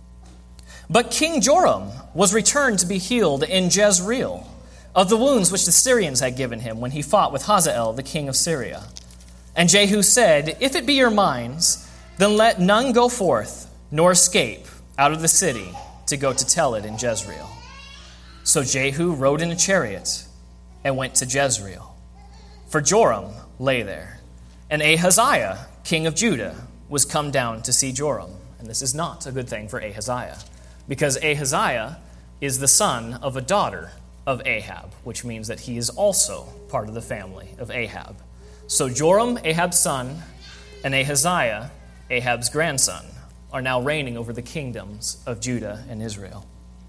But King Joram was returned to be healed in Jezreel of the wounds which the Syrians had given him when he fought with Hazael, the king of Syria. And Jehu said, If it be your minds, then let none go forth, nor escape out of the city to go to tell it in Jezreel. So Jehu rode in a chariot and went to Jezreel. For Joram lay there, and Ahaziah, king of Judah, was come down to see Joram. And this is not a good thing for Ahaziah, because Ahaziah is the son of a daughter of Ahab, which means that he is also part of the family of Ahab. So Joram, Ahab's son, and Ahaziah, Ahab's grandson, are now reigning over the kingdoms of Judah and Israel.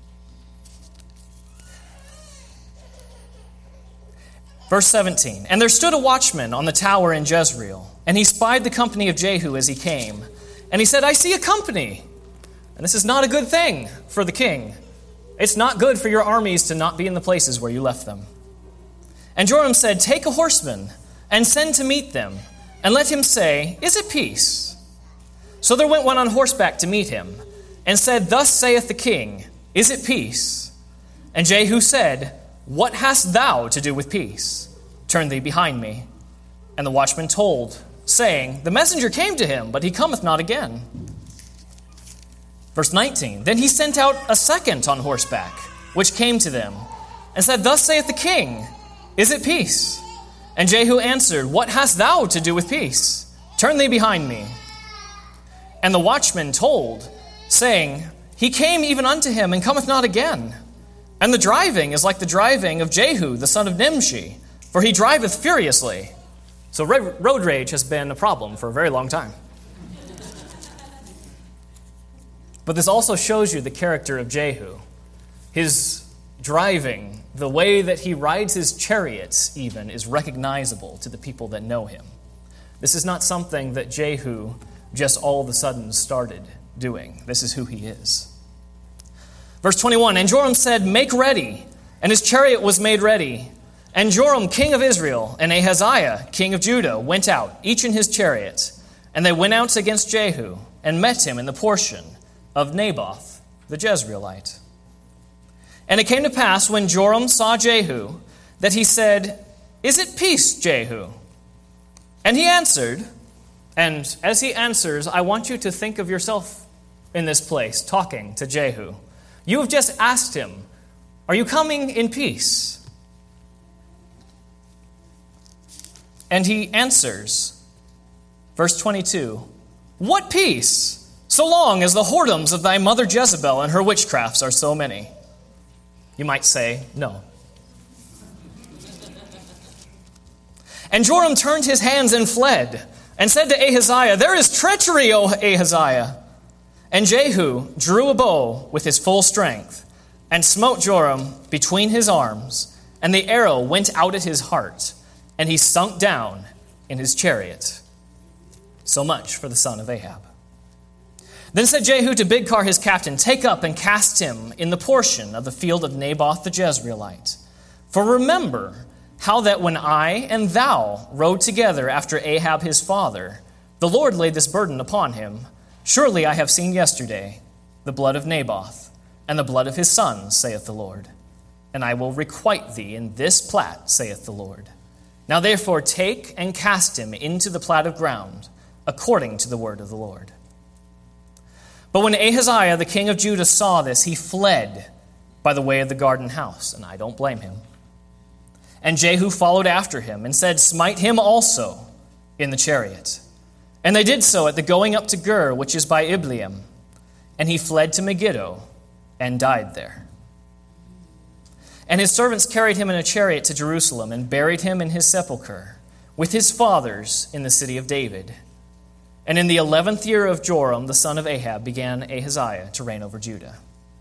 Verse 17, And there stood a watchman on the tower in Jezreel, and he spied the company of Jehu as he came. And he said, I see a company. And this is not a good thing for the king. It's not good for your armies to not be in the places where you left them. And Joram said, Take a horseman, and send to meet them, and let him say, Is it peace? So there went one on horseback to meet him, and said, Thus saith the king, Is it peace? And Jehu said, What hast thou to do with peace? Turn thee behind me. And the watchman told, saying, The messenger came to him, but he cometh not again. Verse 19, then he sent out a second on horseback, which came to them, and said, thus saith the king, is it peace? And Jehu answered, what hast thou to do with peace? Turn thee behind me. And the watchman told, saying, he came even unto him, and cometh not again. And the driving is like the driving of Jehu, the son of Nimshi, for he driveth furiously. So road rage has been a problem for a very long time. But this also shows you the character of Jehu. His driving, the way that he rides his chariots even, is recognizable to the people that know him. This is not something that Jehu just all of a sudden started doing. This is who he is. Verse 21, and Joram said, make ready. And his chariot was made ready. And Joram, king of Israel, and Ahaziah, king of Judah, went out, each in his chariot. And they went out against Jehu, and met him in the portion of Naboth the Jezreelite. And it came to pass, when Joram saw Jehu, that he said, is it peace, Jehu? And he answered, and as he answers, I want you to think of yourself in this place, talking to Jehu. You have just asked him, are you coming in peace? And he answers, verse 22, what peace? So long as the whoredoms of thy mother Jezebel and her witchcrafts are so many. You might say, no. And Joram turned his hands and fled, and said to Ahaziah, there is treachery, O Ahaziah. And Jehu drew a bow with his full strength, and smote Joram between his arms, and the arrow went out at his heart, and he sunk down in his chariot. So much for the son of Ahab. Then said Jehu to Bidkar his captain, take up and cast him in the portion of the field of Naboth the Jezreelite. For remember how that when I and thou rode together after Ahab his father, the Lord laid this burden upon him. Surely I have seen yesterday the blood of Naboth and the blood of his sons, saith the Lord. And I will requite thee in this plat, saith the Lord. Now therefore take and cast him into the plat of ground, according to the word of the Lord. But when Ahaziah, the king of Judah, saw this, he fled by the way of the garden house, and I don't blame him. And Jehu followed after him and said, smite him also in the chariot. And they did so at the going up to Gur, which is by Ibleam. And he fled to Megiddo and died there. And his servants carried him in a chariot to Jerusalem and buried him in his sepulchre with his fathers in the city of David. And in the 11th year of Joram, the son of Ahab, began Ahaziah to reign over Judah.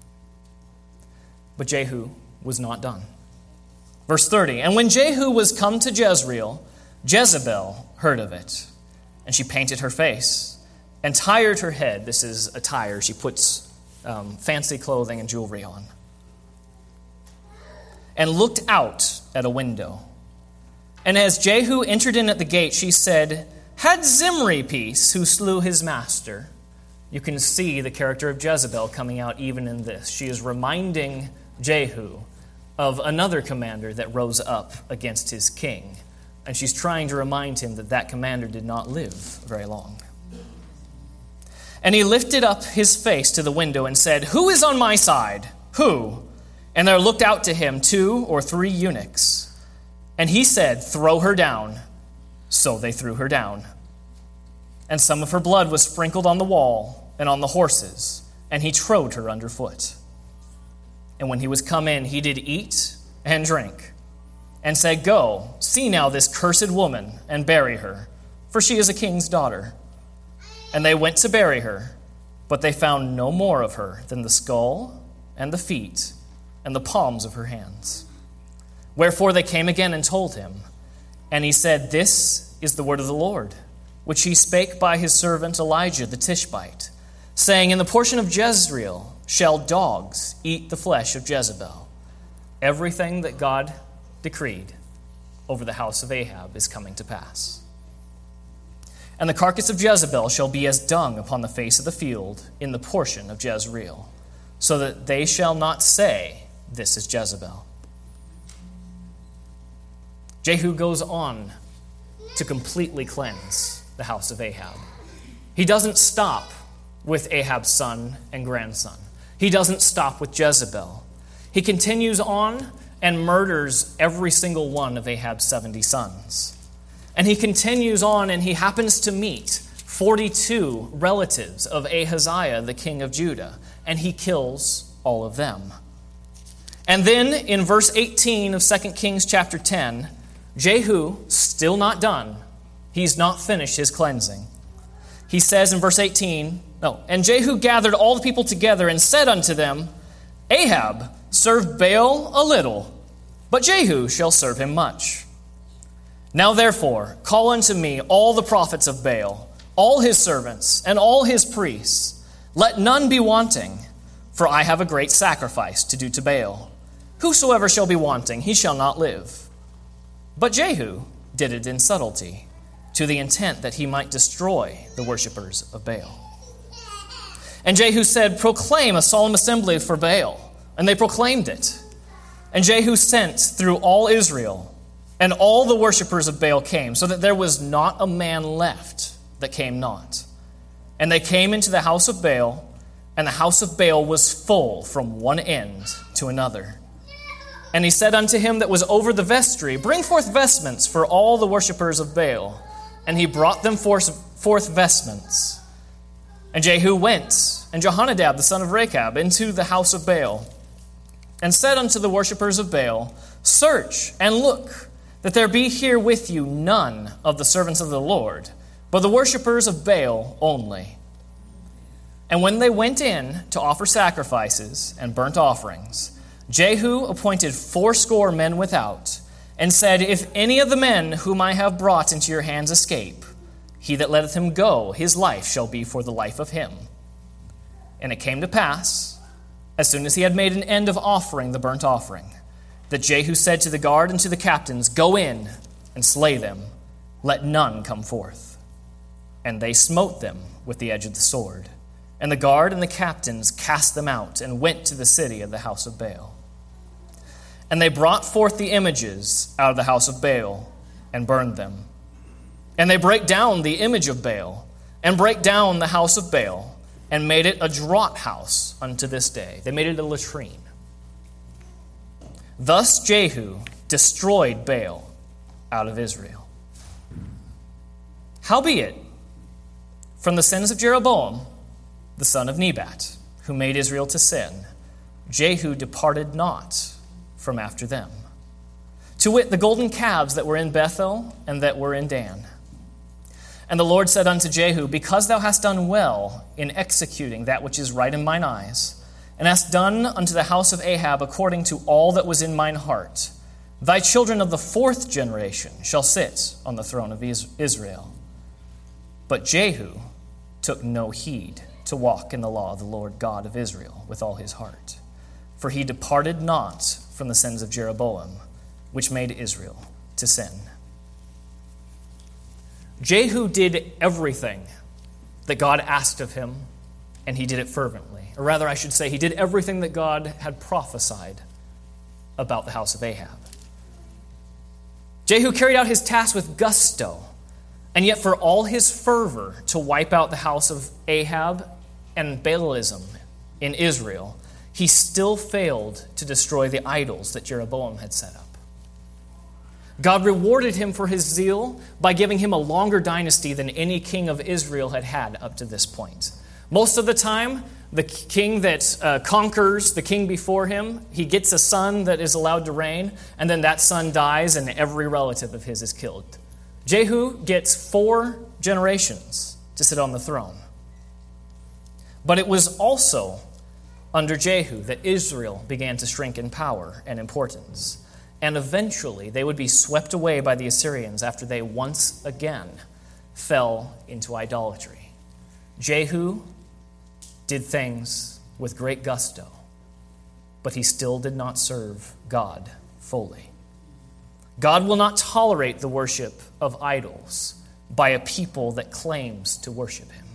But Jehu was not done. Verse 30, and when Jehu was come to Jezreel, Jezebel heard of it, and she painted her face and tired her head. This is attire. She puts fancy clothing and jewelry on. And looked out at a window. And as Jehu entered in at the gate, she said, had Zimri peace, who slew his master? You can see the character of Jezebel coming out even in this. She is reminding Jehu of another commander that rose up against his king. And she's trying to remind him that that commander did not live very long. And he lifted up his face to the window and said, who is on my side? Who? And there looked out to him 2 or 3 eunuchs. And he said, throw her down. So they threw her down. And some of her blood was sprinkled on the wall and on the horses, and he trode her underfoot. And when he was come in, he did eat and drink, and said, go, see now this cursed woman, and bury her, for she is a king's daughter. And they went to bury her, but they found no more of her than the skull and the feet and the palms of her hands. Wherefore they came again and told him. And he said, this is the word of the Lord, which he spake by his servant Elijah the Tishbite, saying, in the portion of Jezreel shall dogs eat the flesh of Jezebel. Everything that God decreed over the house of Ahab is coming to pass. And the carcass of Jezebel shall be as dung upon the face of the field in the portion of Jezreel, so that they shall not say, this is Jezebel. Jehu goes on to completely cleanse the house of Ahab. He doesn't stop with Ahab's son and grandson. He doesn't stop with Jezebel. He continues on and murders every single one of Ahab's 70 sons. And he continues on and he happens to meet 42 relatives of Ahaziah, the king of Judah, and he kills all of them. And then in verse 18 of 2 Kings chapter 10, Jehu, still not done, he's not finished his cleansing. He says in verse 18, and Jehu gathered all the people together and said unto them, Ahab served Baal a little, but Jehu shall serve him much. Now therefore, call unto me all the prophets of Baal, all his servants, and all his priests. Let none be wanting, for I have a great sacrifice to do to Baal. Whosoever shall be wanting, he shall not live. But Jehu did it in subtlety, to the intent that he might destroy the worshippers of Baal. And Jehu said, Proclaim a solemn assembly for Baal. And they proclaimed it. And Jehu sent through all Israel, and all the worshippers of Baal came, so that there was not a man left that came not. And they came into the house of Baal, and the house of Baal was full from one end to another. And he said unto him that was over the vestry, Bring forth vestments for all the worshippers of Baal. And he brought them forth vestments. And Jehu went, and Jehonadab the son of Rechab, into the house of Baal, and said unto the worshippers of Baal, Search and look, that there be here with you none of the servants of the Lord, but the worshippers of Baal only. And when they went in to offer sacrifices and burnt offerings, Jehu appointed 80 men without, and said, If any of the men whom I have brought into your hands escape, he that letteth him go, his life shall be for the life of him. And it came to pass, as soon as he had made an end of offering the burnt offering, that Jehu said to the guard and to the captains, Go in and slay them, let none come forth. And they smote them with the edge of the sword. And the guard and the captains cast them out, and went to the city of the house of Baal. And they brought forth the images out of the house of Baal, and burned them. And they brake down the image of Baal, and brake down the house of Baal, and made it a draught house unto this day. They made it a latrine. Thus Jehu destroyed Baal out of Israel. Howbeit, from the sins of Jeroboam, the son of Nebat, who made Israel to sin, Jehu departed not from after them. To wit, the golden calves that were in Bethel and that were in Dan. And the Lord said unto Jehu, Because thou hast done well in executing that which is right in mine eyes, and hast done unto the house of Ahab according to all that was in mine heart, thy children of the 4th generation shall sit on the throne of Israel. But Jehu took no heed to walk in the law of the Lord God of Israel with all his heart, for he departed not from the sins of Jeroboam, which made Israel to sin. Jehu did everything that God asked of him, and he did it fervently. Or rather, I should say, he did everything that God had prophesied about the house of Ahab. Jehu carried out his task with gusto, and yet for all his fervor to wipe out the house of Ahab and Baalism in Israel, he still failed to destroy the idols that Jeroboam had set up. God rewarded him for his zeal by giving him a longer dynasty than any king of Israel had had up to this point. Most of the time, the king that conquers the king before him, he gets a son that is allowed to reign, and then that son dies and every relative of his is killed. Jehu gets 4 generations to sit on the throne. But it was also under Jehu that Israel began to shrink in power and importance. And eventually they would be swept away by the Assyrians after they once again fell into idolatry. Jehu did things with great gusto, but he still did not serve God fully. God will not tolerate the worship of idols by a people that claims to worship him.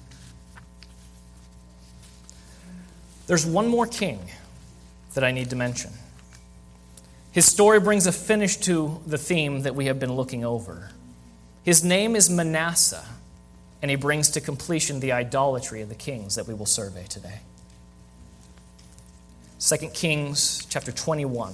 There's one more king that I need to mention. His story brings a finish to the theme that we have been looking over. His name is Manasseh, and he brings to completion the idolatry of the kings that we will survey today. 2 Kings chapter 21.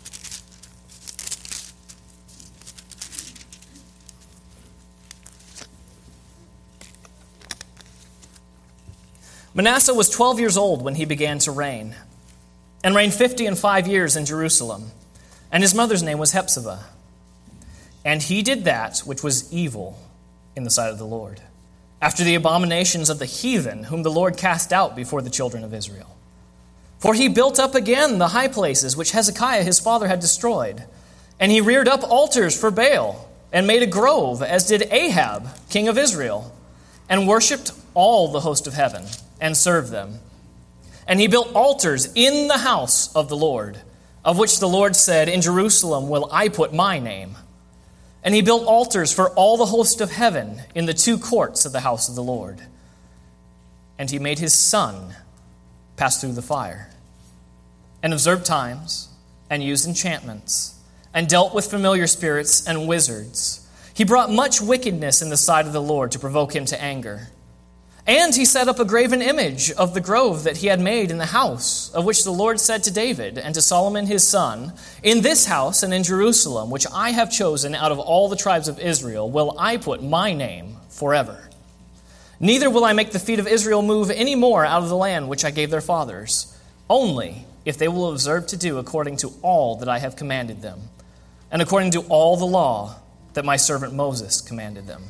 Manasseh was 12 years old when he began to reign, and reigned 50 years in Jerusalem, and his mother's name was Hephzibah. And he did that which was evil in the sight of the Lord, after the abominations of the heathen, whom the Lord cast out before the children of Israel. For he built up again the high places which Hezekiah his father had destroyed, and he reared up altars for Baal, and made a grove, as did Ahab, king of Israel, and worshipped all the host of heaven, and served them. And he built altars in the house of the Lord, of which the Lord said, In Jerusalem will I put my name. And he built altars for all the host of heaven in the 2 courts of the house of the Lord. And he made his son pass through the fire, and observed times, and used enchantments, and dealt with familiar spirits and wizards. He brought much wickedness in the sight of the Lord to provoke him to anger. And he set up a graven image of the grove that he had made in the house, of which the Lord said to David and to Solomon his son, In this house and in Jerusalem, which I have chosen out of all the tribes of Israel, will I put my name forever. Neither will I make the feet of Israel move any more out of the land which I gave their fathers, only if they will observe to do according to all that I have commanded them, and according to all the law that my servant Moses commanded them.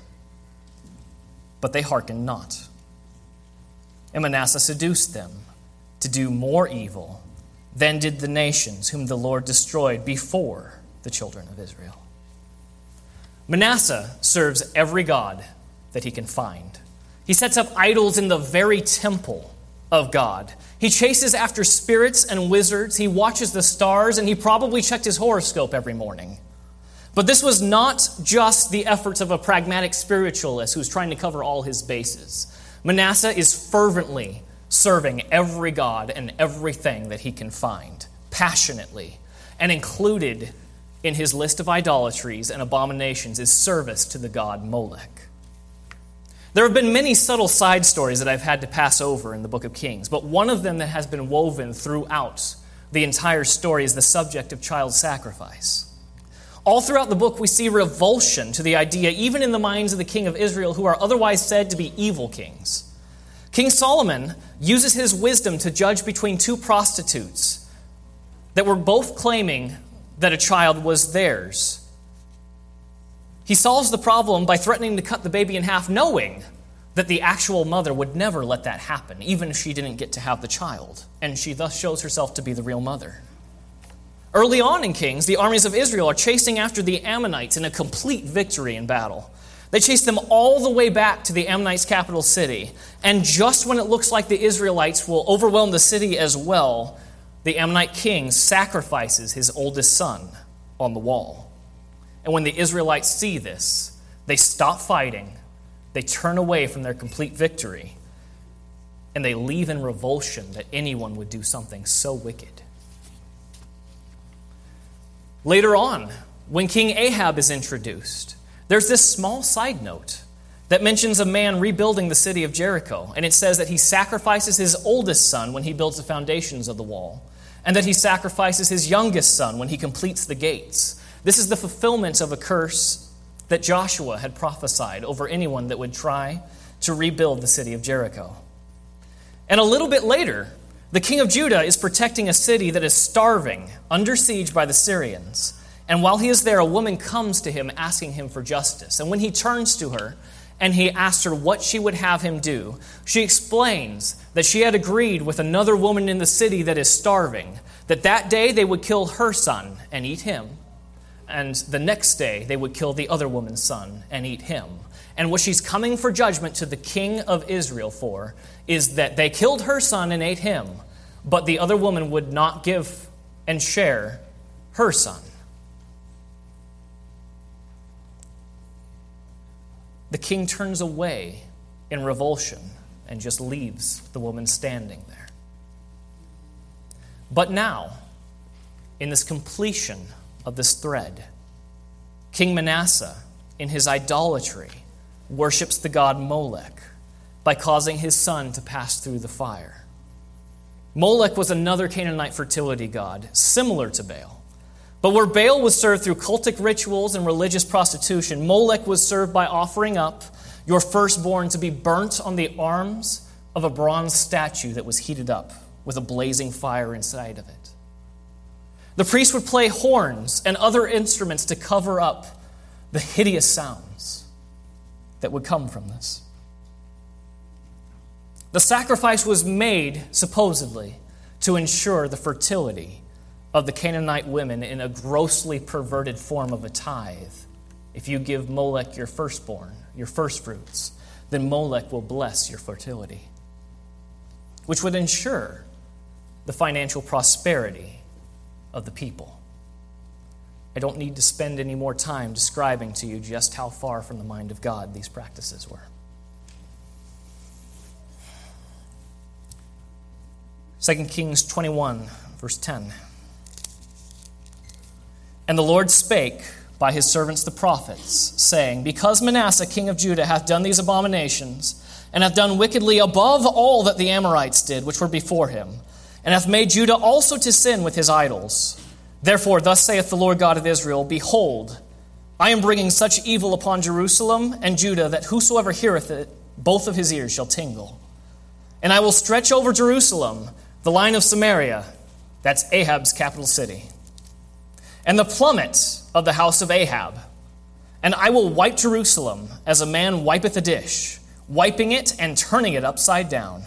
But they hearkened not. And Manasseh seduced them to do more evil than did the nations whom the Lord destroyed before the children of Israel. Manasseh serves every god that he can find. He sets up idols in the very temple of God. He chases after spirits and wizards. He watches the stars, and he probably checked his horoscope every morning. But this was not just the efforts of a pragmatic spiritualist who's trying to cover all his bases. Manasseh is fervently serving every god and everything that he can find, passionately, and included in his list of idolatries and abominations is service to the god Molech. There have been many subtle side stories that I've had to pass over in the book of Kings, but one of them that has been woven throughout the entire story is the subject of child sacrifice. All throughout the book, we see revulsion to the idea, even in the minds of the king of Israel, who are otherwise said to be evil kings. King Solomon uses his wisdom to judge between 2 prostitutes that were both claiming that a child was theirs. He solves the problem by threatening to cut the baby in half, knowing that the actual mother would never let that happen, even if she didn't get to have the child, and she thus shows herself to be the real mother. Early on in Kings, the armies of Israel are chasing after the Ammonites in a complete victory in battle. They chase them all the way back to the Ammonites' capital city. And just when it looks like the Israelites will overwhelm the city as well, the Ammonite king sacrifices his oldest son on the wall. And when the Israelites see this, they stop fighting, they turn away from their complete victory, and they leave in revulsion that anyone would do something so wicked. Later on, when King Ahab is introduced, there's this small side note that mentions a man rebuilding the city of Jericho. And it says that he sacrifices his oldest son when he builds the foundations of the wall, and that he sacrifices his youngest son when he completes the gates. This is the fulfillment of a curse that Joshua had prophesied over anyone that would try to rebuild the city of Jericho. And a little bit later, the king of Judah is protecting a city that is starving, under siege by the Syrians. And while he is there, a woman comes to him asking him for justice. And when he turns to her and he asks her what she would have him do, she explains that she had agreed with another woman in the city that is starving, that day they would kill her son and eat him, and the next day they would kill the other woman's son and eat him. And what she's coming for judgment to the king of Israel for is that they killed her son and ate him, but the other woman would not give and share her son. The king turns away in revulsion and just leaves the woman standing there. But now, in this completion of this thread, King Manasseh, in his idolatry, worships the god Molech by causing his son to pass through the fire. Molech was another Canaanite fertility god, similar to Baal. But where Baal was served through cultic rituals and religious prostitution, Molech was served by offering up your firstborn to be burnt on the arms of a bronze statue that was heated up with a blazing fire inside of it. The priest would play horns and other instruments to cover up the hideous sounds that would come from this. The sacrifice was made, supposedly, to ensure the fertility of the Canaanite women in a grossly perverted form of a tithe. If you give Molech your firstborn, your firstfruits, then Molech will bless your fertility, which would ensure the financial prosperity of the people. I don't need to spend any more time describing to you just how far from the mind of God these practices were. 2 Kings 21, verse 10. And the Lord spake by his servants the prophets, saying, Because Manasseh king of Judah hath done these abominations, and hath done wickedly above all that the Amorites did, which were before him, and hath made Judah also to sin with his idols. Therefore, thus saith the Lord God of Israel, Behold, I am bringing such evil upon Jerusalem and Judah, that whosoever heareth it, both of his ears shall tingle. And I will stretch over Jerusalem the line of Samaria, that's Ahab's capital city, and the plummet of the house of Ahab. And I will wipe Jerusalem as a man wipeth a dish, wiping it and turning it upside down.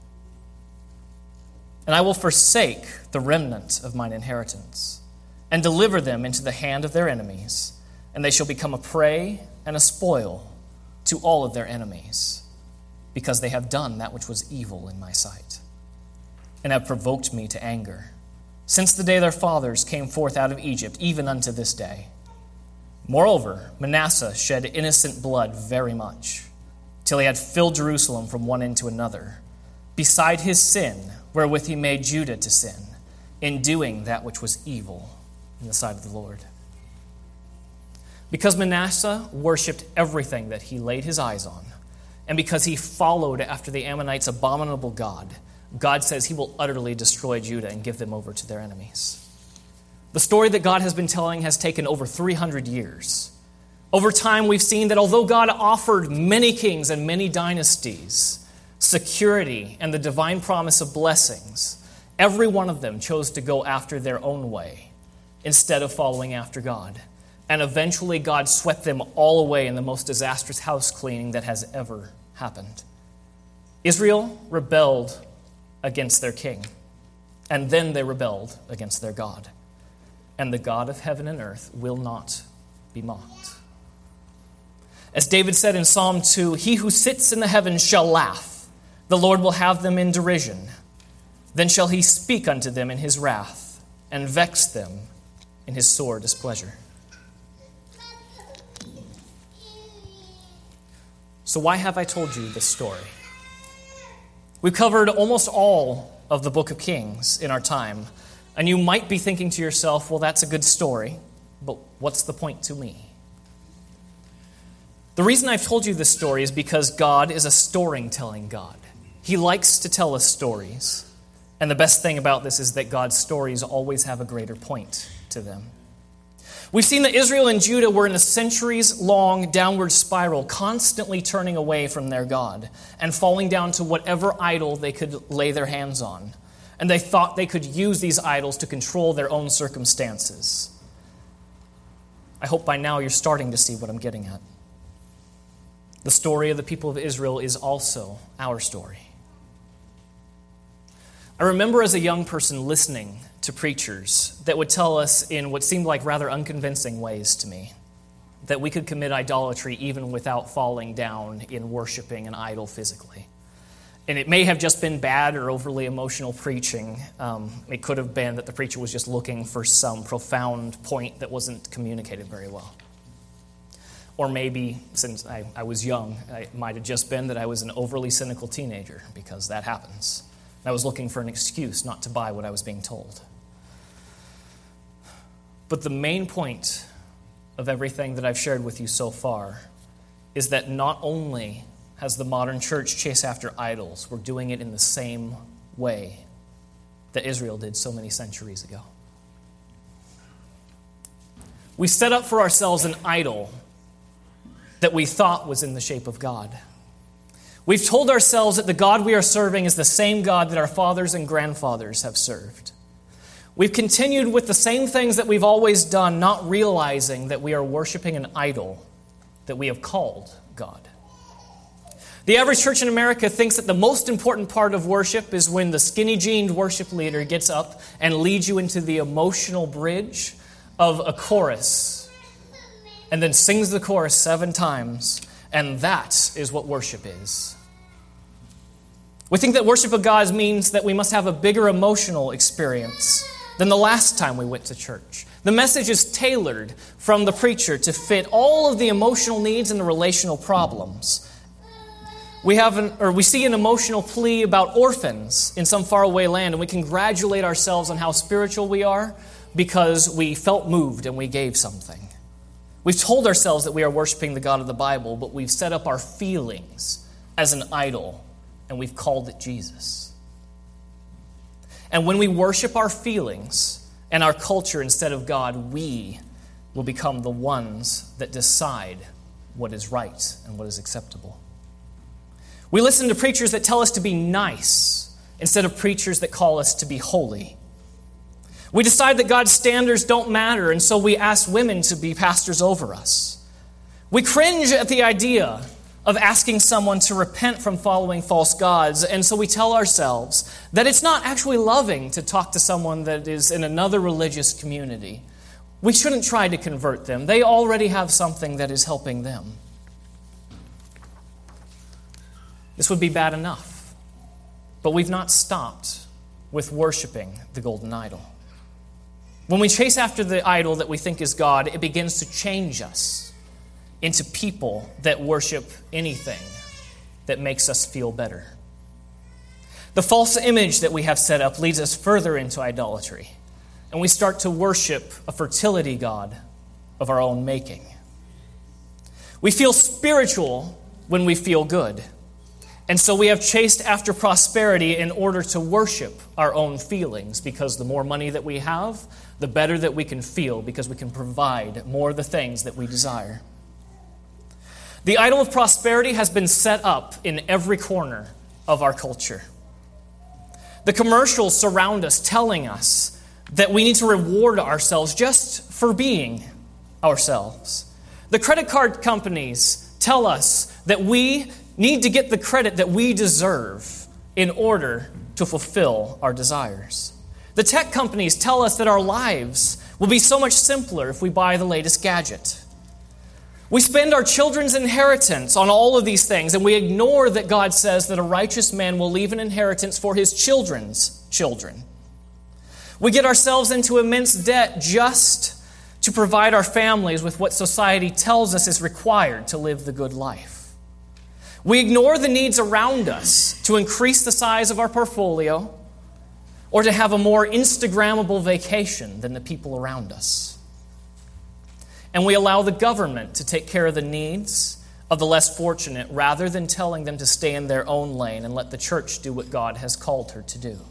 And I will forsake the remnant of mine inheritance, and deliver them into the hand of their enemies, and they shall become a prey and a spoil to all of their enemies, because they have done that which was evil in my sight, and have provoked me to anger, since the day their fathers came forth out of Egypt, even unto this day. Moreover, Manasseh shed innocent blood very much, till he had filled Jerusalem from one end to another, beside his sin, wherewith he made Judah to sin, in doing that which was evil in the sight of the Lord. Because Manasseh worshipped everything that he laid his eyes on, and because he followed after the Ammonites' abominable god, God says he will utterly destroy Judah and give them over to their enemies. The story that God has been telling has taken over 300 years. Over time, we've seen that although God offered many kings and many dynasties security and the divine promise of blessings, every one of them chose to go after their own way instead of following after God. And eventually, God swept them all away in the most disastrous house cleaning that has ever happened. Israel rebelled against their king, and then they rebelled against their God. And the God of heaven and earth will not be mocked. As David said in Psalm 2, He who sits in the heavens shall laugh. The Lord will have them in derision. Then shall he speak unto them in his wrath, and vex them in his sore displeasure. So why have I told you this story? We've covered almost all of the book of Kings in our time, and you might be thinking to yourself, well, that's a good story, but what's the point to me? The reason I've told you this story is because God is a storytelling God. He likes to tell us stories, and the best thing about this is that God's stories always have a greater point to them. We've seen that Israel and Judah were in a centuries-long downward spiral, constantly turning away from their God and falling down to whatever idol they could lay their hands on. And they thought they could use these idols to control their own circumstances. I hope by now you're starting to see what I'm getting at. The story of the people of Israel is also our story. I remember as a young person listening to preachers that would tell us in what seemed like rather unconvincing ways to me that we could commit idolatry even without falling down in worshiping an idol physically. And it may have just been bad or overly emotional preaching. It could have been that the preacher was just looking for some profound point that wasn't communicated very well. Or maybe, since I was young, it might have just been that I was an overly cynical teenager, because that happens. I was looking for an excuse not to buy what I was being told. But the main point of everything that I've shared with you so far is that not only has the modern church chased after idols, we're doing it in the same way that Israel did so many centuries ago. We set up for ourselves an idol that we thought was in the shape of God. We've told ourselves that the God we are serving is the same God that our fathers and grandfathers have served. We've continued with the same things that we've always done, not realizing that we are worshiping an idol that we have called God. The average church in America thinks that the most important part of worship is when the skinny-jeaned worship leader gets up and leads you into the emotional bridge of a chorus and then sings the chorus 7 times, and that is what worship is. We think that worship of God means that we must have a bigger emotional experience than the last time we went to church. The message is tailored from the preacher to fit all of the emotional needs and the relational problems. We see an emotional plea about orphans in some faraway land, and we congratulate ourselves on how spiritual we are because we felt moved and we gave something. We've told ourselves that we are worshiping the God of the Bible, but we've set up our feelings as an idol, and we've called it Jesus. And when we worship our feelings and our culture instead of God, we will become the ones that decide what is right and what is acceptable. We listen to preachers that tell us to be nice instead of preachers that call us to be holy. We decide that God's standards don't matter, and so we ask women to be pastors over us. We cringe at the idea of asking someone to repent from following false gods, and so we tell ourselves that it's not actually loving to talk to someone that is in another religious community. We shouldn't try to convert them. They already have something that is helping them. This would be bad enough, but we've not stopped with worshiping the golden idol. When we chase after the idol that we think is God, it begins to change us into people that worship anything that makes us feel better. The false image that we have set up leads us further into idolatry, and we start to worship a fertility god of our own making. We feel spiritual when we feel good, and so we have chased after prosperity in order to worship our own feelings, because the more money that we have, the better that we can feel, because we can provide more of the things that we desire. The idol of prosperity has been set up in every corner of our culture. The commercials surround us telling us that we need to reward ourselves just for being ourselves. The credit card companies tell us that we need to get the credit that we deserve in order to fulfill our desires. The tech companies tell us that our lives will be so much simpler if we buy the latest gadget. We spend our children's inheritance on all of these things, and we ignore that God says that a righteous man will leave an inheritance for his children's children. We get ourselves into immense debt just to provide our families with what society tells us is required to live the good life. We ignore the needs around us to increase the size of our portfolio or to have a more Instagrammable vacation than the people around us. And we allow the government to take care of the needs of the less fortunate rather than telling them to stay in their own lane and let the church do what God has called her to do.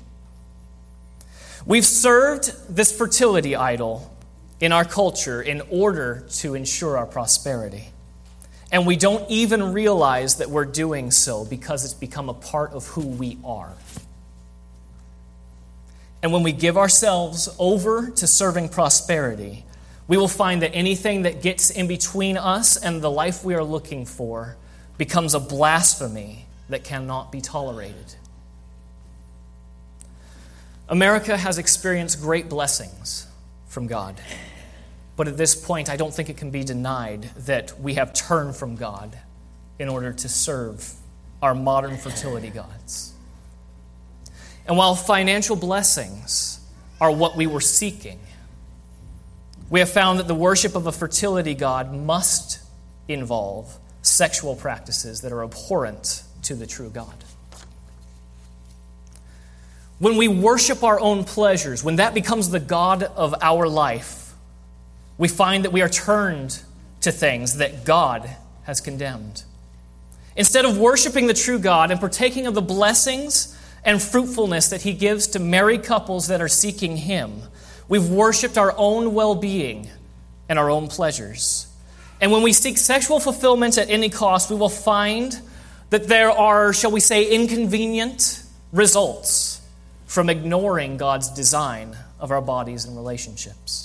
We've served this fertility idol in our culture in order to ensure our prosperity. And we don't even realize that we're doing so because it's become a part of who we are. And when we give ourselves over to serving prosperity, we will find that anything that gets in between us and the life we are looking for becomes a blasphemy that cannot be tolerated. America has experienced great blessings from God. But at this point, I don't think it can be denied that we have turned from God in order to serve our modern fertility gods. And while financial blessings are what we were seeking, we have found that the worship of a fertility god must involve sexual practices that are abhorrent to the true God. When we worship our own pleasures, when that becomes the God of our life, we find that we are turned to things that God has condemned. Instead of worshiping the true God and partaking of the blessings and fruitfulness that he gives to married couples that are seeking him, we've worshiped our own well-being and our own pleasures. And when we seek sexual fulfillment at any cost, we will find that there are, shall we say, inconvenient results from ignoring God's design of our bodies and relationships.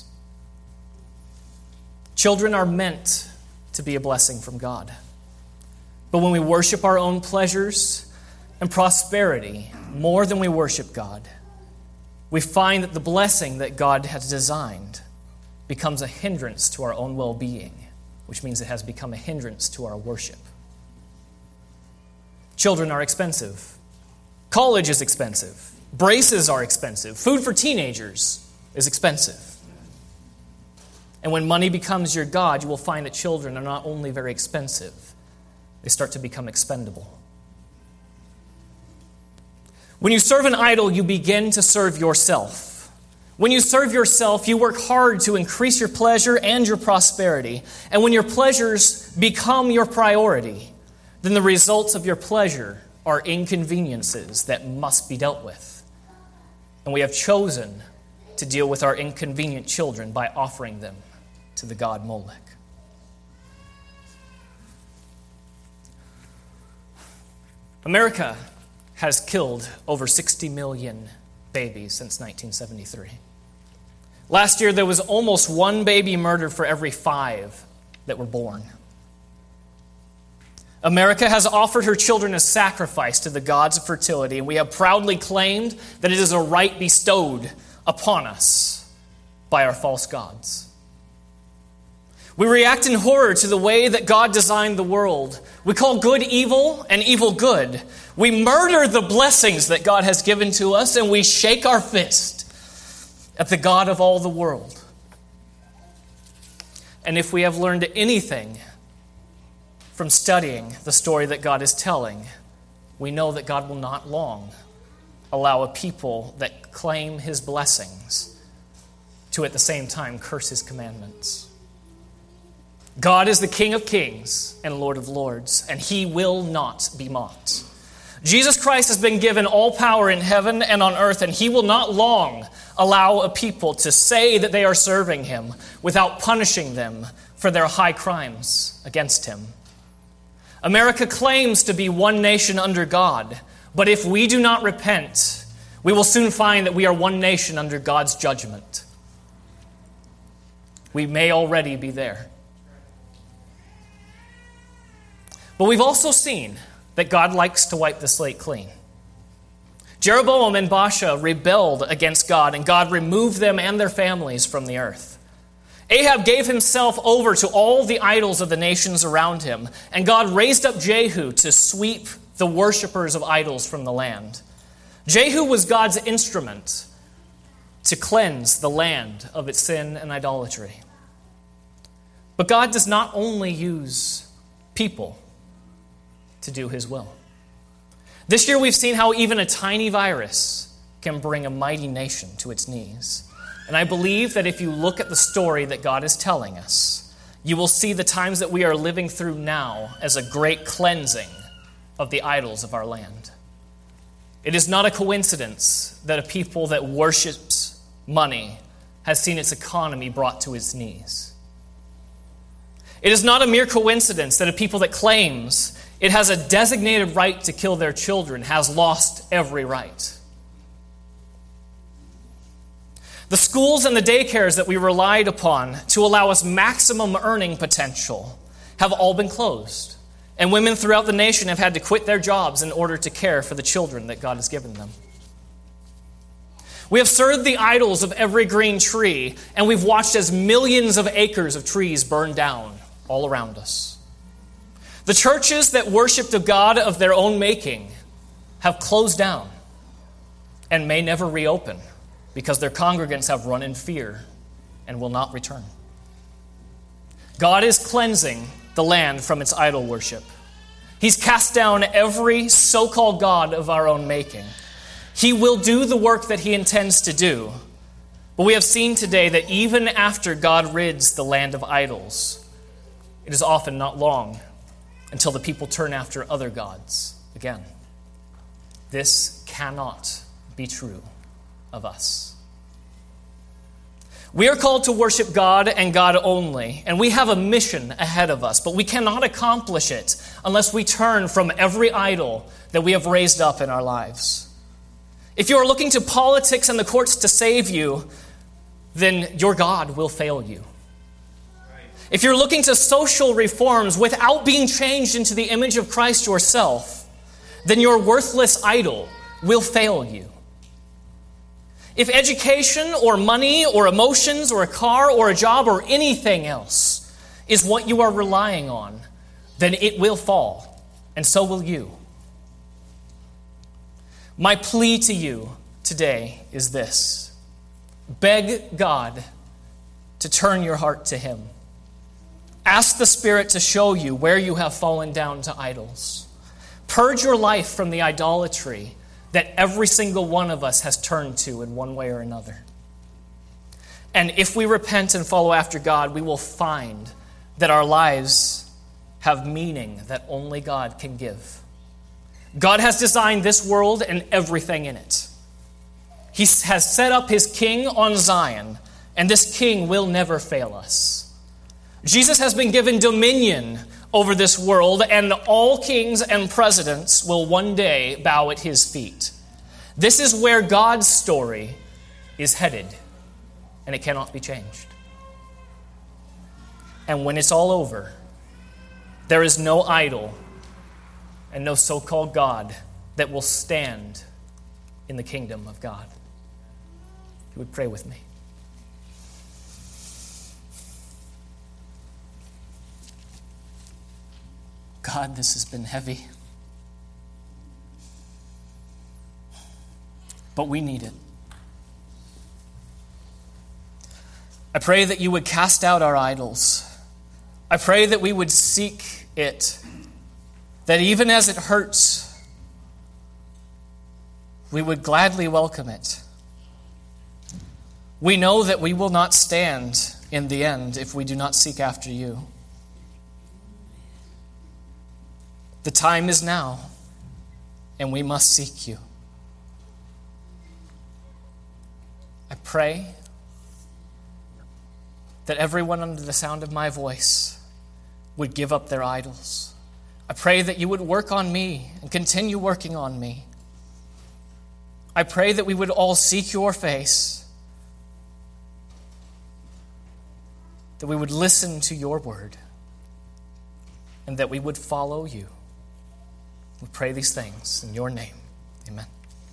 Children are meant to be a blessing from God. But when we worship our own pleasures and prosperity more than we worship God, we find that the blessing that God has designed becomes a hindrance to our own well-being, which means it has become a hindrance to our worship. Children are expensive. College is expensive. Braces are expensive. Food for teenagers is expensive. And when money becomes your God, you will find that children are not only very expensive, they start to become expendable. When you serve an idol, you begin to serve yourself. When you serve yourself, you work hard to increase your pleasure and your prosperity. And when your pleasures become your priority, then the results of your pleasure are inconveniences that must be dealt with. And we have chosen to deal with our inconvenient children by offering them to the god Molech. America has killed over 60 million babies since 1973. Last year, there was almost one baby murdered for every 5 that were born. America has offered her children as sacrifice to the gods of fertility, and we have proudly claimed that it is a right bestowed upon us by our false gods. We react in horror to the way that God designed the world. We call good evil and evil good. We murder the blessings that God has given to us, and we shake our fist at the God of all the world. And if we have learned anything from studying the story that God is telling, we know that God will not long allow a people that claim his blessings to at the same time curse his commandments. God is the King of kings and Lord of lords, and he will not be mocked. Jesus Christ has been given all power in heaven and on earth, and he will not long allow a people to say that they are serving him without punishing them for their high crimes against him. America claims to be one nation under God, but if we do not repent, we will soon find that we are one nation under God's judgment. We may already be there. But we've also seen that God likes to wipe the slate clean. Jeroboam and Baasha rebelled against God, and God removed them and their families from the earth. Ahab gave himself over to all the idols of the nations around him, and God raised up Jehu to sweep the worshipers of idols from the land. Jehu was God's instrument to cleanse the land of its sin and idolatry. But God does not only use people to do his will. This year we've seen how even a tiny virus can bring a mighty nation to its knees. And I believe that if you look at the story that God is telling us, you will see the times that we are living through now as a great cleansing of the idols of our land. It is not a coincidence that a people that worships money has seen its economy brought to its knees. It is not a mere coincidence that a people that claims it has a designated right to kill their children has lost every right. The schools and the daycares that we relied upon to allow us maximum earning potential have all been closed. And women throughout the nation have had to quit their jobs in order to care for the children that God has given them. We have served the idols of every green tree, and we've watched as millions of acres of trees burn down all around us. The churches that worshiped a God of their own making have closed down and may never reopen because their congregants have run in fear and will not return. God is cleansing the land from its idol worship. He's cast down every so-called God of our own making. He will do the work that he intends to do. But we have seen today that even after God rids the land of idols, it is often not long until the people turn after other gods again. This cannot be true of us. We are called to worship God and God only, and we have a mission ahead of us, but we cannot accomplish it unless we turn from every idol that we have raised up in our lives. If you are looking to politics and the courts to save you, then your God will fail you. If you're looking to social reforms without being changed into the image of Christ yourself, then your worthless idol will fail you. If education or money or emotions or a car or a job or anything else is what you are relying on, then it will fall, and so will you. My plea to you today is this: beg God to turn your heart to Him. Ask the Spirit to show you where you have fallen down to idols. Purge your life from the idolatry that every single one of us has turned to in one way or another. And if we repent and follow after God, we will find that our lives have meaning that only God can give. God has designed this world and everything in it. He has set up His king on Zion, and this king will never fail us. Jesus has been given dominion over this world, and all kings and presidents will one day bow at His feet. This is where God's story is headed, and it cannot be changed. And when it's all over, there is no idol and no so-called God that will stand in the kingdom of God. You would pray with me. God, this has been heavy, but we need it. I pray that you would cast out our idols. I pray that we would seek it, that even as it hurts, we would gladly welcome it. We know that we will not stand in the end if we do not seek after you. The time is now, and we must seek you. I pray that everyone under the sound of my voice would give up their idols. I pray that you would work on me and continue working on me. I pray that we would all seek your face, that we would listen to your word, and that we would follow you. We pray these things in your name. Amen.